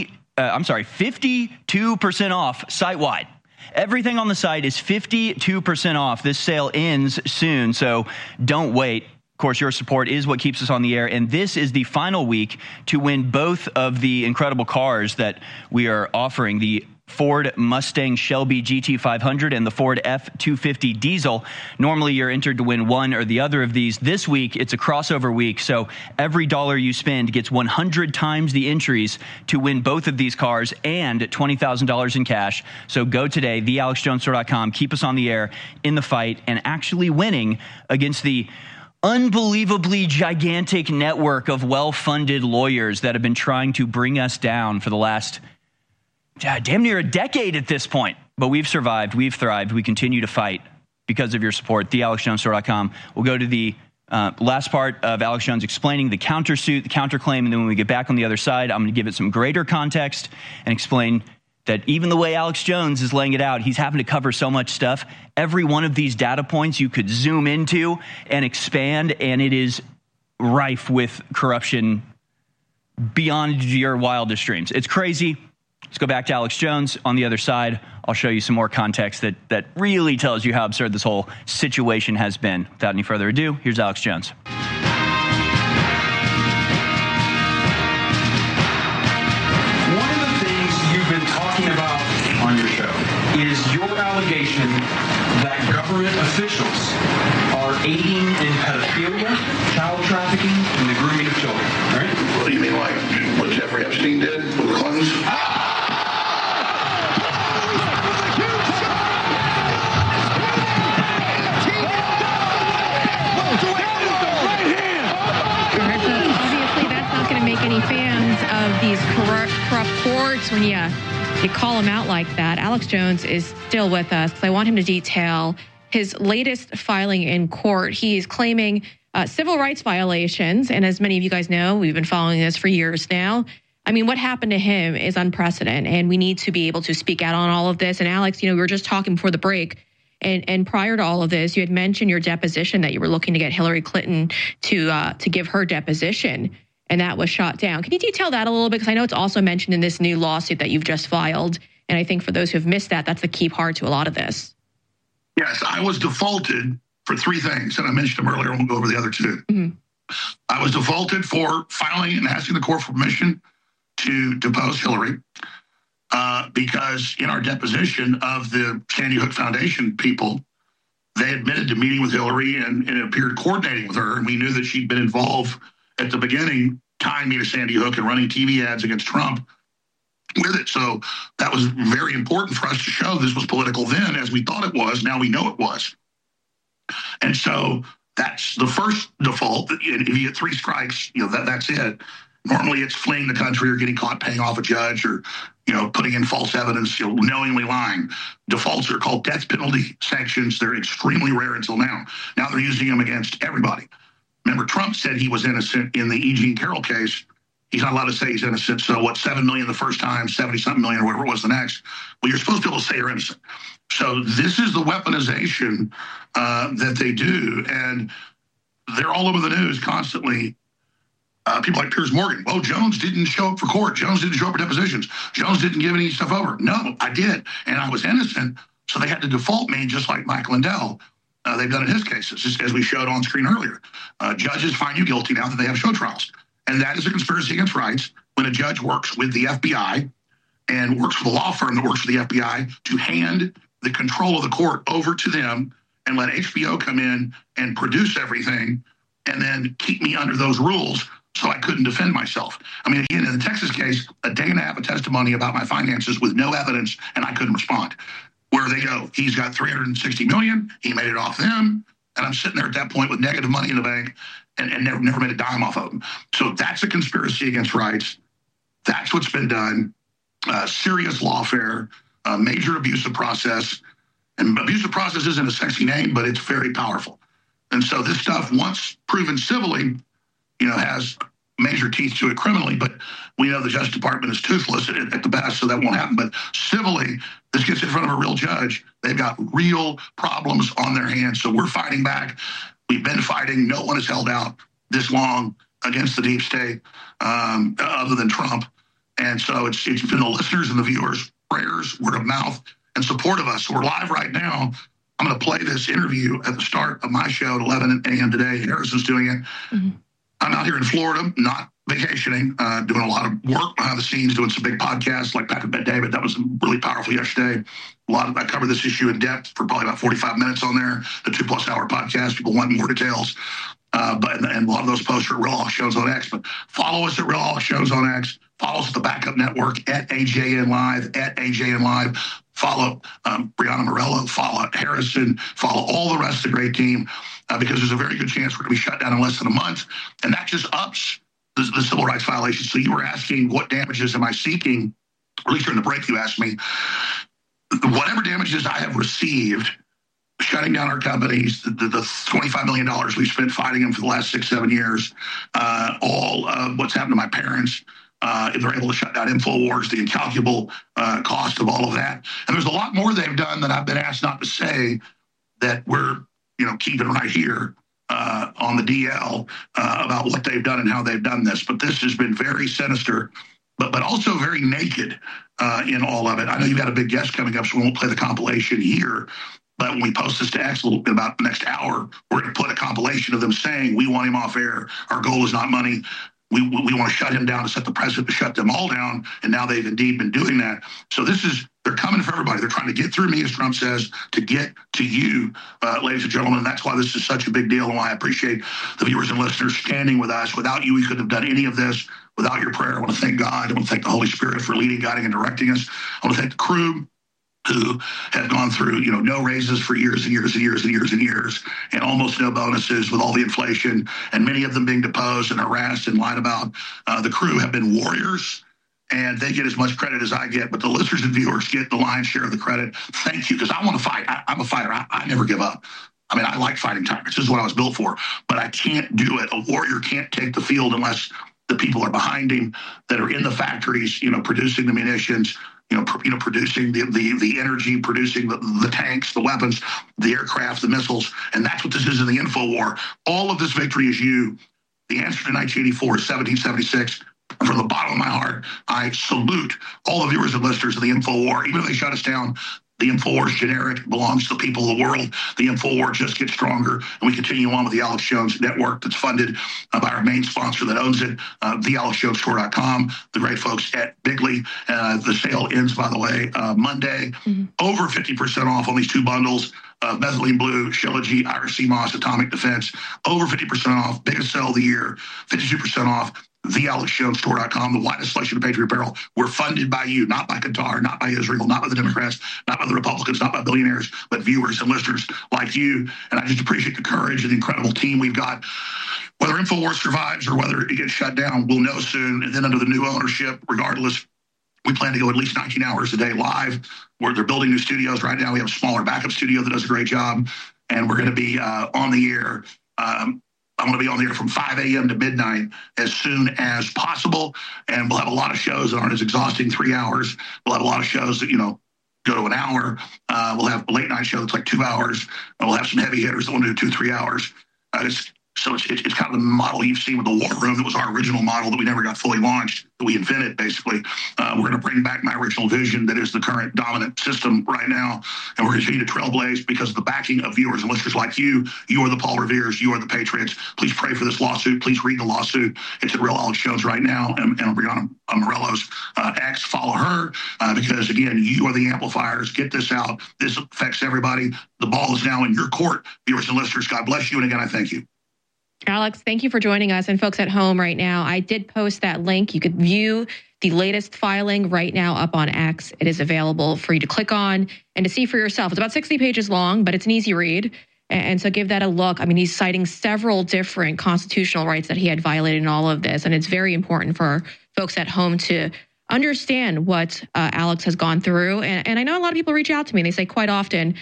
52% off site-wide. Everything on the site is 52% off. This sale ends soon, so don't wait. Of course, your support is what keeps us on the air, and this is the final week to win both of the incredible cars that we are offering, the Ford Mustang Shelby GT500 and the Ford F250 diesel. Normally, you're entered to win one or the other of these. This week, it's a crossover week, so every dollar you spend gets 100 times the entries to win both of these cars and $20,000 in cash. So go today, thealexjonesstore.com. Keep us on the air in the fight and actually winning against the unbelievably gigantic network of well-funded lawyers that have been trying to bring us down for the last damn near a decade at this point. But we've survived. We've thrived. We continue to fight because of your support. TheAlexJonesStore.com. We'll go to the last part of Alex Jones explaining the countersuit, the counterclaim, and then when we get back on the other side, I'm going to give it some greater context and explain that even the way Alex Jones is laying it out, he's having to cover so much stuff. Every one of these data points you could zoom into and expand, and it is rife with corruption beyond your wildest dreams. It's crazy. Let's go back to Alex Jones. On the other side, I'll show you some more context that really tells you how absurd this whole situation has been. Without any further ado, here's Alex Jones. One of the things you've been talking about on your show is your allegation that government officials are aiding in pedophilia, child trafficking, and the grooming of children, right? What do you mean, like what Jeffrey Epstein did with the Clintons? Make any fans of these corrupt courts when you call them out like that. Alex Jones is still with us. I want him to detail his latest filing in court. He is claiming civil rights violations, and as many of you guys know, we've been following this for years now. I mean, what happened to him is unprecedented, and we need to be able to speak out on all of this. And Alex, we were just talking before the break, and prior to all of this, you had mentioned your deposition that you were looking to get Hillary Clinton to give her deposition, and that was shot down. Can you detail that a little bit? Because I know it's also mentioned in this new lawsuit that you've just filed. And I think for those who have missed that, that's the key part to a lot of this. Yes, I was defaulted for three things, and I mentioned them earlier. We'll go over the other two. Mm-hmm. I was defaulted for filing and asking the court for permission to depose Hillary because in our deposition of the Sandy Hook Foundation people, they admitted to meeting with Hillary and it appeared coordinating with her, and we knew that she'd been involved at the beginning, tying me to Sandy Hook and running TV ads against Trump with it. So that was very important for us to show this was political then, as we thought it was. Now we know it was. And so that's the first default. If you get three strikes, that's it. Normally it's fleeing the country or getting caught paying off a judge or, putting in false evidence, knowingly lying. Defaults are called death penalty sanctions. They're extremely rare until now. Now they're using them against everybody. Remember, Trump said he was innocent in the E. Jean Carroll case. he's not allowed to say he's innocent. So what, 7 million the first time, 70-something million or whatever it was the next? Well, you're supposed to be able to say you're innocent. So this is the weaponization that they do. And they're all over the news constantly. People like Piers Morgan. Oh, Jones didn't show up for court. Jones didn't show up for depositions. Jones didn't give any stuff over. No, I did. And I was innocent. So they had to default me just like Mike Lindell. They've done in his cases, just as we showed on screen earlier. Judges find you guilty now that they have show trials. And that is a conspiracy against rights when a judge works with the FBI and works with a law firm that works for the FBI to hand the control of the court over to them and let HBO come in and produce everything and then keep me under those rules so I couldn't defend myself. I mean, again, in the Texas case, a day and a half of testimony about my finances with no evidence, and I couldn't respond. Where they go, he's got $360 million, he made it off them, and I'm sitting there at that point with negative money in the bank and never made a dime off of them. So that's a conspiracy against rights. That's what's been done. Serious lawfare, major abusive process. And abusive process isn't a sexy name, but it's very powerful. And so this stuff, once proven civilly, has major teeth to it criminally, but we know the Justice Department is toothless at the best, so that won't happen. But civilly, this gets in front of a real judge. They've got real problems on their hands. So we're fighting back. We've been fighting. No one has held out this long against the deep state other than Trump. And so it's been the listeners and the viewers, prayers, word of mouth, and support of us. So we're live right now. I'm going to play this interview at the start of my show at 11 a.m. today. Harrison's doing it. Mm-hmm. I'm out here in Florida, not vacationing, doing a lot of work behind the scenes, doing some big podcasts like Patrick Bet-David. That was really powerful yesterday. I covered this issue in depth for probably about 45 minutes on there, the 2+ hour podcast. People want more details. And a lot of those posts are at Real Hawk Shows on X. But follow us at Real Hawk Shows on X. Follow us at the Backup Network at AJN Live, at AJN Live. Follow Brianna Morello. Follow Harrison. Follow all the rest of the great team because there's a very good chance we're going to be shut down in less than a month. And that just ups the civil rights violations. So you were asking what damages am I seeking? Or at least during the break you asked me. Whatever damages I have received shutting down our companies, the $25 million we've spent fighting them for the last 6-7 years, all what's happened to my parents, if they're able to shut down InfoWars, the incalculable cost of all of that. And there's a lot more they've done that I've been asked not to say that we're keeping right here on the DL about what they've done and how they've done this. But this has been very sinister, but also very naked in all of it. I know you've got a big guest coming up, so we won't play the compilation here. But when we post this to X in about the next hour, we're going to put a compilation of them saying, we want him off air. Our goal is not money. We want to shut him down, to set the precedent to shut them all down. And now they've indeed been doing that. So they're coming for everybody. They're trying to get through me, as Trump says, to get to you, ladies and gentlemen. And that's why this is such a big deal and why I appreciate the viewers and listeners standing with us. Without you, we couldn't have done any of this. Without your prayer, I want to thank God. I want to thank the Holy Spirit for leading, guiding, and directing us. I want to thank the crew who have gone through, no raises for years and years and years and years and years, and almost no bonuses with all the inflation, and many of them being deposed and harassed and lied about. The crew have been warriors, and they get as much credit as I get, but the listeners and viewers get the lion's share of the credit. Thank you, because I want to fight. I'm a fighter. I never give up. I mean, I like fighting tyrants. This is what I was built for, but I can't do it. A warrior can't take the field unless the people are behind him that are in the factories, producing the munitions, producing the energy, producing the tanks, the weapons, the aircraft, the missiles. And that's what this is in the info war. All of this victory is you. The answer to 1984 is 1776. And from the bottom of my heart, I salute all the viewers and listeners of the info war. Even if they shut us down, the InfoWars generic belongs to the people of the world. The InfoWar just gets stronger, and we continue on with the Alex Jones Network that's funded by our main sponsor that owns it, thealexjonesstore.com, the great folks at Bigley. The sale ends, by the way, Monday. Mm-hmm. Over 50% off on these two bundles. Methylene Blue, Shilajit, Irish Sea Moss, Atomic Defense. Over 50% off. Biggest sale of the year. 52% off. TheAlexJonesStore.com, the widest selection of Patriot apparel. We're funded by you, not by Qatar, not by Israel, not by the Democrats, not by the Republicans, not by billionaires, but viewers and listeners like you. And I just appreciate the courage and the incredible team we've got. Whether InfoWars survives or whether it gets shut down, we'll know soon. And then under the new ownership, regardless, we plan to go at least 19 hours a day live. Where they're building new studios right now. We have a smaller backup studio that does a great job. And we're going to be on the air I'm going to be on the air from 5 a.m. to midnight as soon as possible. And we'll have a lot of shows that aren't as exhausting, 3 hours. We'll have a lot of shows that, go to an hour. We'll have a late night show that's like 2 hours. And we'll have some heavy hitters that will do 2-3 hours. So it's kind of the model you've seen with the War Room. That was our original model that we never got fully launched, that we invented, basically. We're going to bring back my original vision that is the current dominant system right now. And we're going to continue to trailblaze because of the backing of viewers and listeners like you. You are the Paul Reveres. You are the Patriots. Please pray for this lawsuit. Please read the lawsuit. It's at Real Alex Jones right now. And Brianna Morello's X, follow her. Because, again, you are the amplifiers. Get this out. This affects everybody. The ball is now in your court. Viewers and listeners, God bless you. And again, I thank you. Alex, thank you for joining us. And folks at home right now, I did post that link. You could view the latest filing right now up on X. It is available for you to click on and to see for yourself. It's about 60 pages long, but it's an easy read. And so give that a look. I mean, he's citing several different constitutional rights that he had violated in all of this. And it's very important for folks at home to understand what Alex has gone through. And I know a lot of people reach out to me and they say quite often,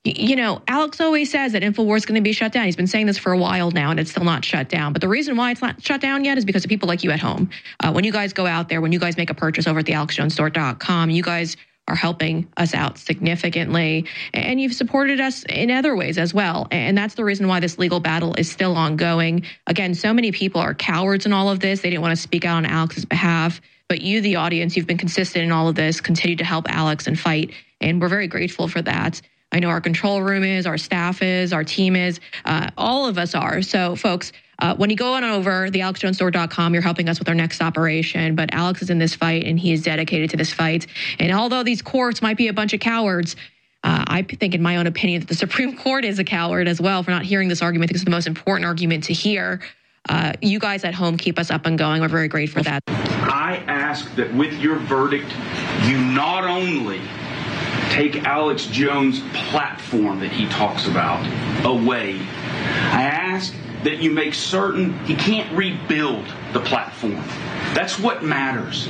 Alex always says that InfoWars is going to be shut down. He's been saying this for a while now, and it's still not shut down. But the reason why it's not shut down yet is because of people like you at home. When you guys go out there, when you guys make a purchase over at thealexjonesstore.com, you guys are helping us out significantly. And you've supported us in other ways as well. And that's the reason why this legal battle is still ongoing. Again, so many people are cowards in all of this. They didn't want to speak out on Alex's behalf. But you, the audience, you've been consistent in all of this, continue to help Alex and fight. And we're very grateful for that. I know our control room is, our staff is, our team is, all of us are. So, folks, when you go on over thealexjonesstore.com, you're helping us with our next operation. But Alex is in this fight, and he is dedicated to this fight. And although these courts might be a bunch of cowards, I think, in my own opinion, that the Supreme Court is a coward as well for not hearing this argument. I think it's the most important argument to hear. You guys at home keep us up and going. We're very grateful for that. I ask that with your verdict, you not only take Alex Jones' platform that he talks about away. I ask that you make certain he can't rebuild the platform. That's what matters.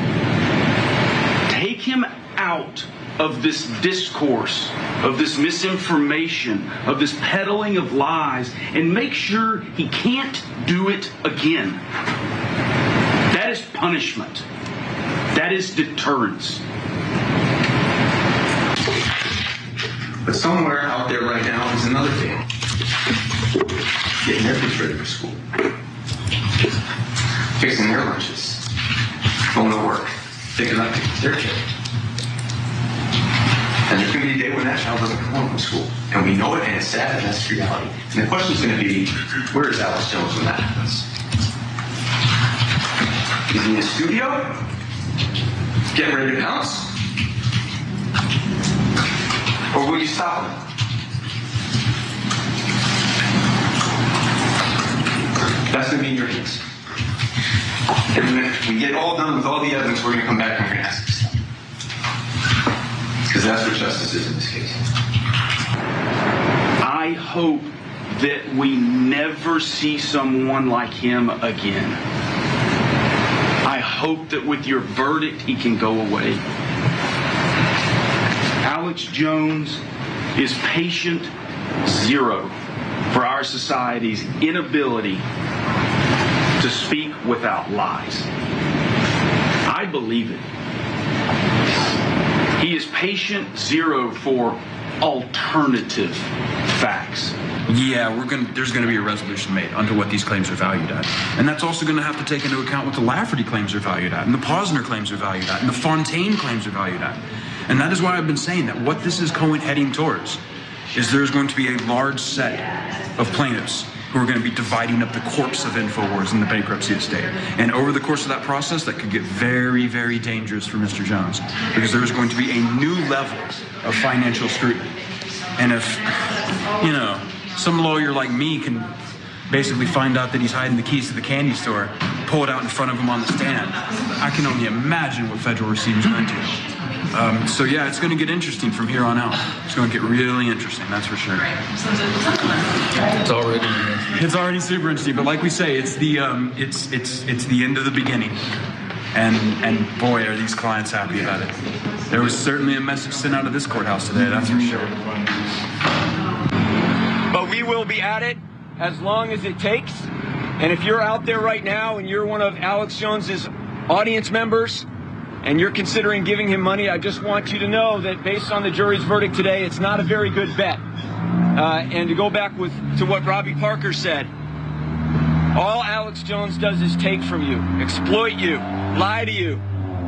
Take him out of this discourse, of this misinformation, of this peddling of lies, and make sure he can't do it again. That is punishment. That is deterrence. But somewhere out there right now is another family getting their kids ready for school, fixing their lunches, going to work, thinking about their kid. And there's going to be a day when that child doesn't come home from school. And we know it, and it's sad, and that's reality. And the question's going to be, where is Alex Jones when that happens? Is he in the studio? Getting ready to pounce? Or will you stop him? That's going to be in your hands. And when we get all done with all the evidence, we're going to come back and we're going to ask this stuff. Because that's what justice is in this case. I hope that we never see someone like him again. I hope that with your verdict, he can go away. Alex Jones is patient zero for our society's inability to speak without lies. I believe it. He is patient zero for alternative facts. Yeah, there's going to be a resolution made under what these claims are valued at. And that's also going to have to take into account what the Lafferty claims are valued at, and the Posner claims are valued at, and the Fontaine claims are valued at. And that is why I've been saying that what this is heading towards is there's going to be a large set of plaintiffs who are going to be dividing up the corpse of InfoWars in the bankruptcy estate. And over the course of that process, that could get very, very dangerous for Mr. Jones, because there is going to be a new level of financial scrutiny. And if, some lawyer like me can basically find out that he's hiding the keys to the candy store, pull it out in front of him on the stand, I can only imagine what federal receivers are going to do. So yeah, it's going to get interesting from here on out. It's going to get really interesting, that's for sure. It's already super interesting. But like we say, it's the end of the beginning. And boy, are these clients happy about it. There was certainly a message sent out of this courthouse today, that's for sure. But we will be at it as long as it takes. And if you're out there right now and you're one of Alex Jones's audience members and you're considering giving him money, I just want you to know that based on the jury's verdict today, it's not a very good bet. And to go back to what Robbie Parker said, all Alex Jones does is take from you, exploit you, lie to you,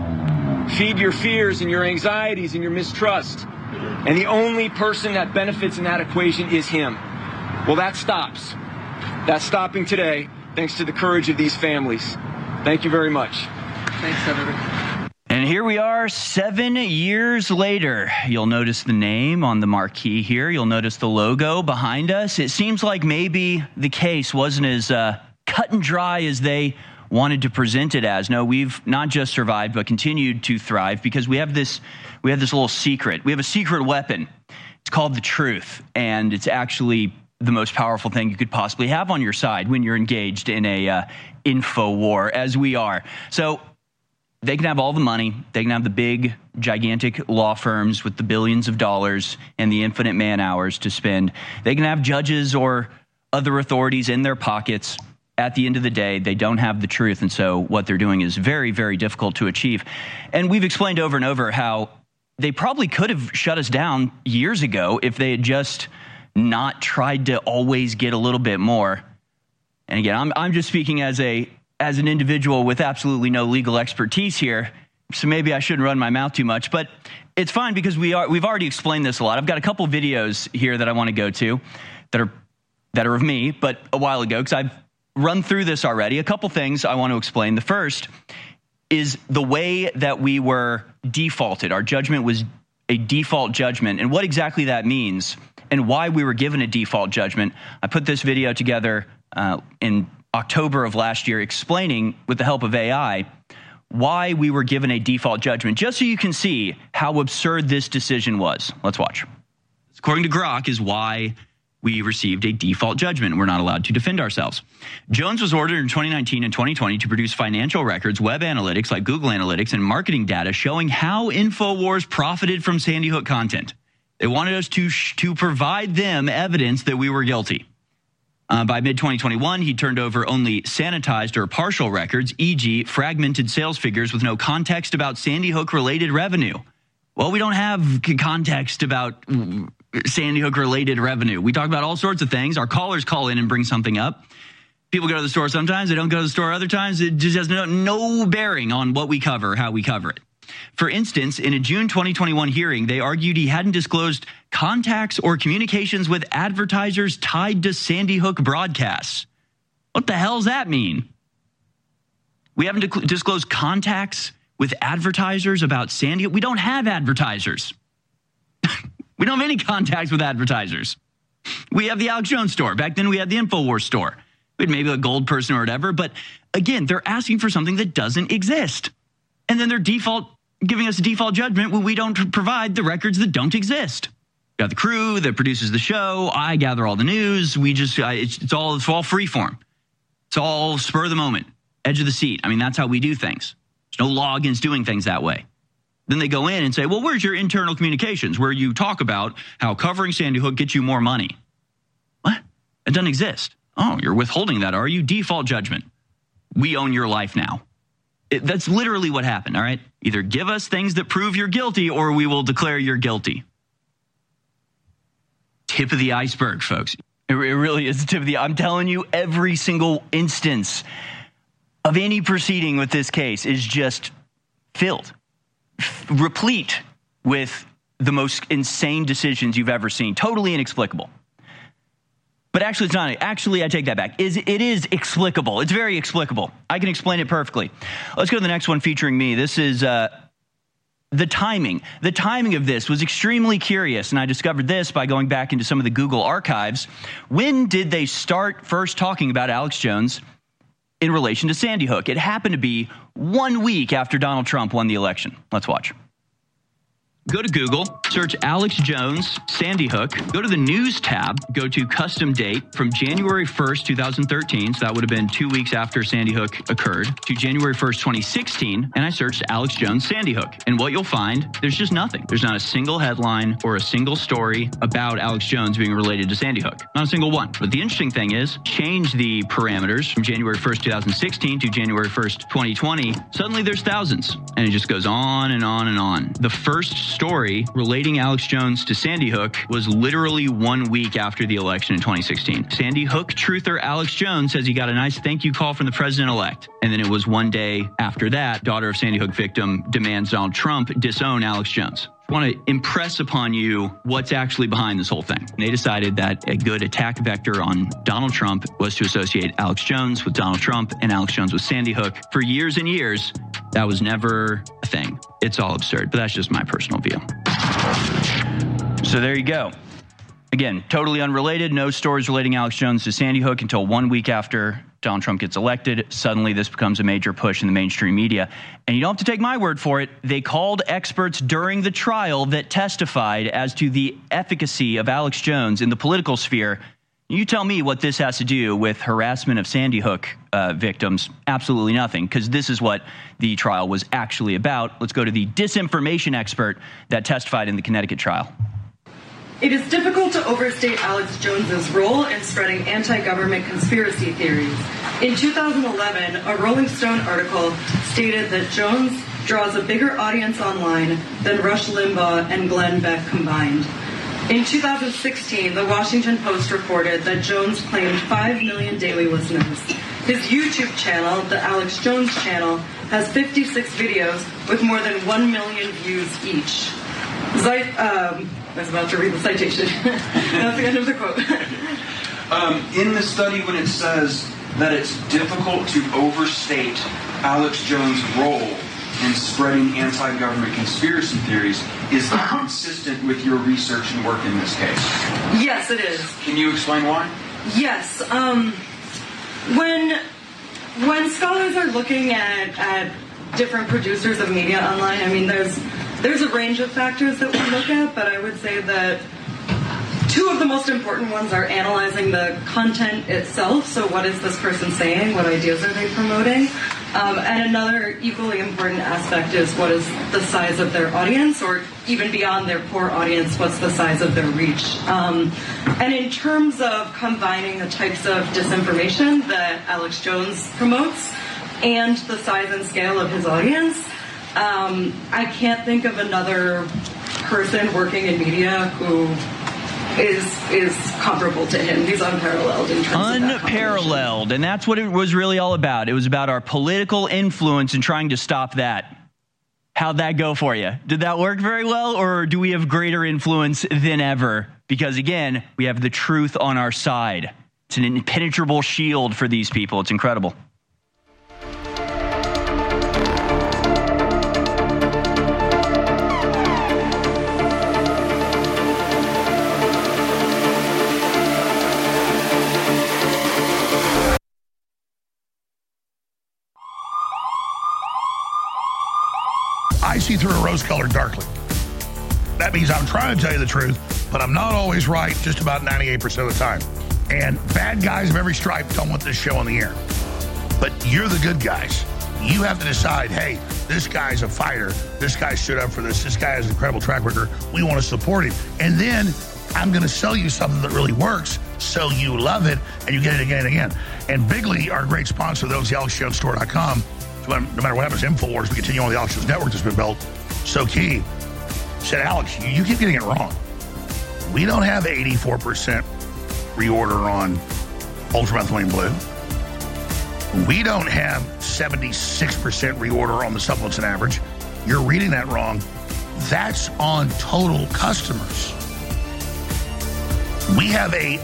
feed your fears and your anxieties and your mistrust. And the only person that benefits in that equation is him. Well, that stops. That's stopping today, thanks to the courage of these families. Thank you very much. Thanks, Senator. And here we are 7 years later. You'll notice the name on the marquee here. You'll notice the logo behind us. It seems like maybe the case wasn't as cut and dry as they wanted to present it as. No, we've not just survived, but continued to thrive because we have this little secret. We have a secret weapon. It's called the truth, and it's actually the most powerful thing you could possibly have on your side when you're engaged in a info war, as we are. So they can have all the money. They can have the big, gigantic law firms with the billions of dollars and the infinite man hours to spend. They can have judges or other authorities in their pockets. At the end of the day, they don't have the truth. And so what they're doing is very, very difficult to achieve. And we've explained over and over how they probably could have shut us down years ago if they had just not tried to always get a little bit more. And again, I'm just speaking as an individual with absolutely no legal expertise here, so maybe I shouldn't run my mouth too much, but it's fine because we've already explained this a lot. I've got a couple videos here that I want to go to that are of me, but a while ago, because I've run through this already. A couple things I want to explain. The first is the way that we were defaulted. Our judgment was a default judgment, and what exactly that means and why we were given a default judgment. I put this video together in October of last year explaining, with the help of AI, why we were given a default judgment, just so you can see how absurd this decision was. Let's watch. According to Grok, is why we received a default judgment. We're not allowed to defend ourselves. Jones was ordered in 2019 and 2020 to produce financial records, web analytics like Google Analytics, and marketing data showing how InfoWars profited from Sandy Hook content. They wanted us to provide them evidence that we were guilty. By mid-2021, he turned over only sanitized or partial records, e.g. fragmented sales figures with no context about Sandy Hook-related revenue. Well, we don't have context about Sandy Hook-related revenue. We talk about all sorts of things. Our callers call in and bring something up. People go to the store sometimes. They don't go to the store other times. It just has no bearing on what we cover, how we cover it. For instance, in a June 2021 hearing, they argued he hadn't disclosed contacts or communications with advertisers tied to Sandy Hook broadcasts. What the hell does that mean? We haven't disclosed contacts with advertisers about Sandy Hook. We don't have advertisers. We don't have any contacts with advertisers. We have the Alex Jones store. Back then, we had the InfoWars store. We had maybe a gold person or whatever. But again, they're asking for something that doesn't exist. And then they're giving us a default judgment when we don't provide the records that don't exist. We got the crew that produces the show. I gather all the news. It's all free form. It's all spur of the moment, edge of the seat. I mean, that's how we do things. There's no law against doing things that way. Then they go in and say, well, where's your internal communications where you talk about how covering Sandy Hook gets you more money? What? It doesn't exist. Oh, you're withholding that, are you? Default judgment. We own your life now. That's literally what happened, all right? Either give us things that prove you're guilty or we will declare you're guilty. Tip of the iceberg, folks. It really is the tip of the... I'm telling you, every single instance of any proceeding with this case is just filled, replete with the most insane decisions you've ever seen. Totally inexplicable. But actually, it's not. Actually, I take that back. It is explicable. It's very explicable. I can explain it perfectly. Let's go to the next one featuring me. This is the timing. The timing of this was extremely curious, and I discovered this by going back into some of the Google archives. When did they start first talking about Alex Jones in relation to Sandy Hook? It happened to be 1 week after Donald Trump won the election. Let's watch. Go to Google, Search Alex Jones, Sandy Hook. Go to the news tab. Go to custom date from January 1st, 2013. So that would have been 2 weeks after Sandy Hook occurred, to January 1st, 2016. And I searched Alex Jones, Sandy Hook. And what you'll find, there's just nothing. There's not a single headline or a single story about Alex Jones being related to Sandy Hook. Not a single one. But the interesting thing is, change the parameters from January 1st, 2016 to January 1st, 2020. Suddenly there's thousands. And it just goes on and on and on. The first story relating Alex Jones to Sandy Hook was literally 1 week after the election in 2016. Sandy Hook truther Alex Jones says he got a nice thank you call from the president-elect. And then it was 1 day after that, daughter of Sandy Hook victim demands Donald Trump disown Alex Jones. I want to impress upon you what's actually behind this whole thing. They decided that a good attack vector on Donald Trump was to associate Alex Jones with Donald Trump and Alex Jones with Sandy Hook. For years and years, that was never a thing. It's all absurd, but that's just my personal view. So there you go. Again, totally unrelated. No stories relating Alex Jones to Sandy Hook until 1 week after Donald Trump gets elected. Suddenly, this becomes a major push in the mainstream media. And you don't have to take my word for it. They called experts during the trial that testified as to the efficacy of Alex Jones in the political sphere. You tell me what this has to do with harassment of Sandy Hook victims. Absolutely nothing, because this is what the trial was actually about. Let's go to the disinformation expert that testified in the Connecticut trial. It is difficult to overstate Alex Jones's role in spreading anti-government conspiracy theories. In 2011, a Rolling Stone article stated that Jones draws a bigger audience online than Rush Limbaugh and Glenn Beck combined. In 2016, the Washington Post reported that Jones claimed 5 million daily listeners. His YouTube channel, the Alex Jones channel, has 56 videos with more than 1 million views each. I was about to read the citation. That's the end of the quote. In the study, when it says that it's difficult to overstate Alex Jones' role in spreading anti-government conspiracy theories, is that consistent with your research and work in this case? Yes, it is. Can you explain why? Yes. When scholars are looking at different producers of media online, I mean, there's a range of factors that we look at, but I would say that two of the most important ones are analyzing the content itself. So what is this person saying? What ideas are they promoting? And another equally important aspect is what is the size of their audience, or even beyond their core audience, what's the size of their reach? And in terms of combining the types of disinformation that Alex Jones promotes and the size and scale of his audience, I can't think of another person working in media who is comparable to him. He's unparalleled in terms of that unparalleled, and that's what it was really all about. It was about our political influence and trying to stop that. How'd that go for you? Did that work very well, or do we have greater influence than ever? Because, again, we have the truth on our side. It's an impenetrable shield for these people. It's incredible. I see through a rose-colored darkly. That means I'm trying to tell you the truth, but I'm not always right just about 98% of the time. And bad guys of every stripe don't want this show on the air. But you're the good guys. You have to decide, hey, this guy's a fighter. This guy stood up for this. This guy has an incredible track record. We want to support him. And then I'm going to sell you something that really works so you love it and you get it again and again. And Bigley, our great sponsor, those the AlexJonesStore.com, no matter what happens to InfoWars, we continue on the Alex Jones network that's been built. So key. Said, Alex, you keep getting it wrong. We don't have 84% reorder on Ultramethylene Blue. We don't have 76% reorder on the supplements on average. You're reading that wrong. That's on total customers. We have a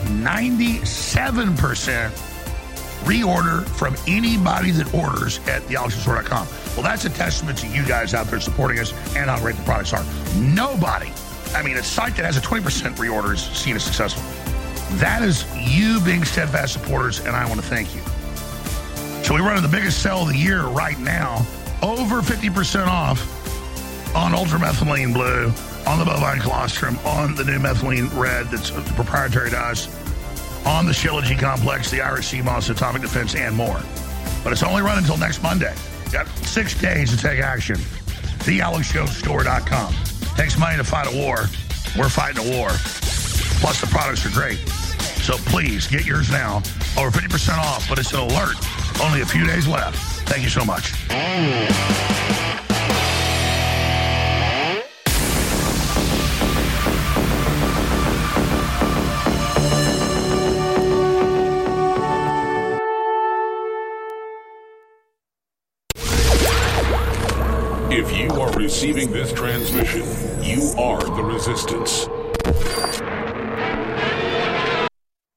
97% reorder from anybody that orders at thealexjonesstore.com. Well, that's a testament to you guys out there supporting us and how great the products are. Nobody, I mean, a site that has a 20% reorder is seen as successful. That is you being steadfast supporters, and I want to thank you. So we're running the biggest sale of the year right now, over 50% off on Ultramethylene Blue, on the bovine colostrum, on the new methylene red that's proprietary to us, on the Shilajit complex, the Irish sea moss, atomic defense, and more. But it's only running until next Monday. Got 6 days to take action. TheAlexJonesStore.com. Takes money to fight a war. We're fighting a war. Plus, the products are great. So please, get yours now. Over 50% off, but it's an alert. Only a few days left. Thank you so much. If you are receiving this transmission, you are the Resistance.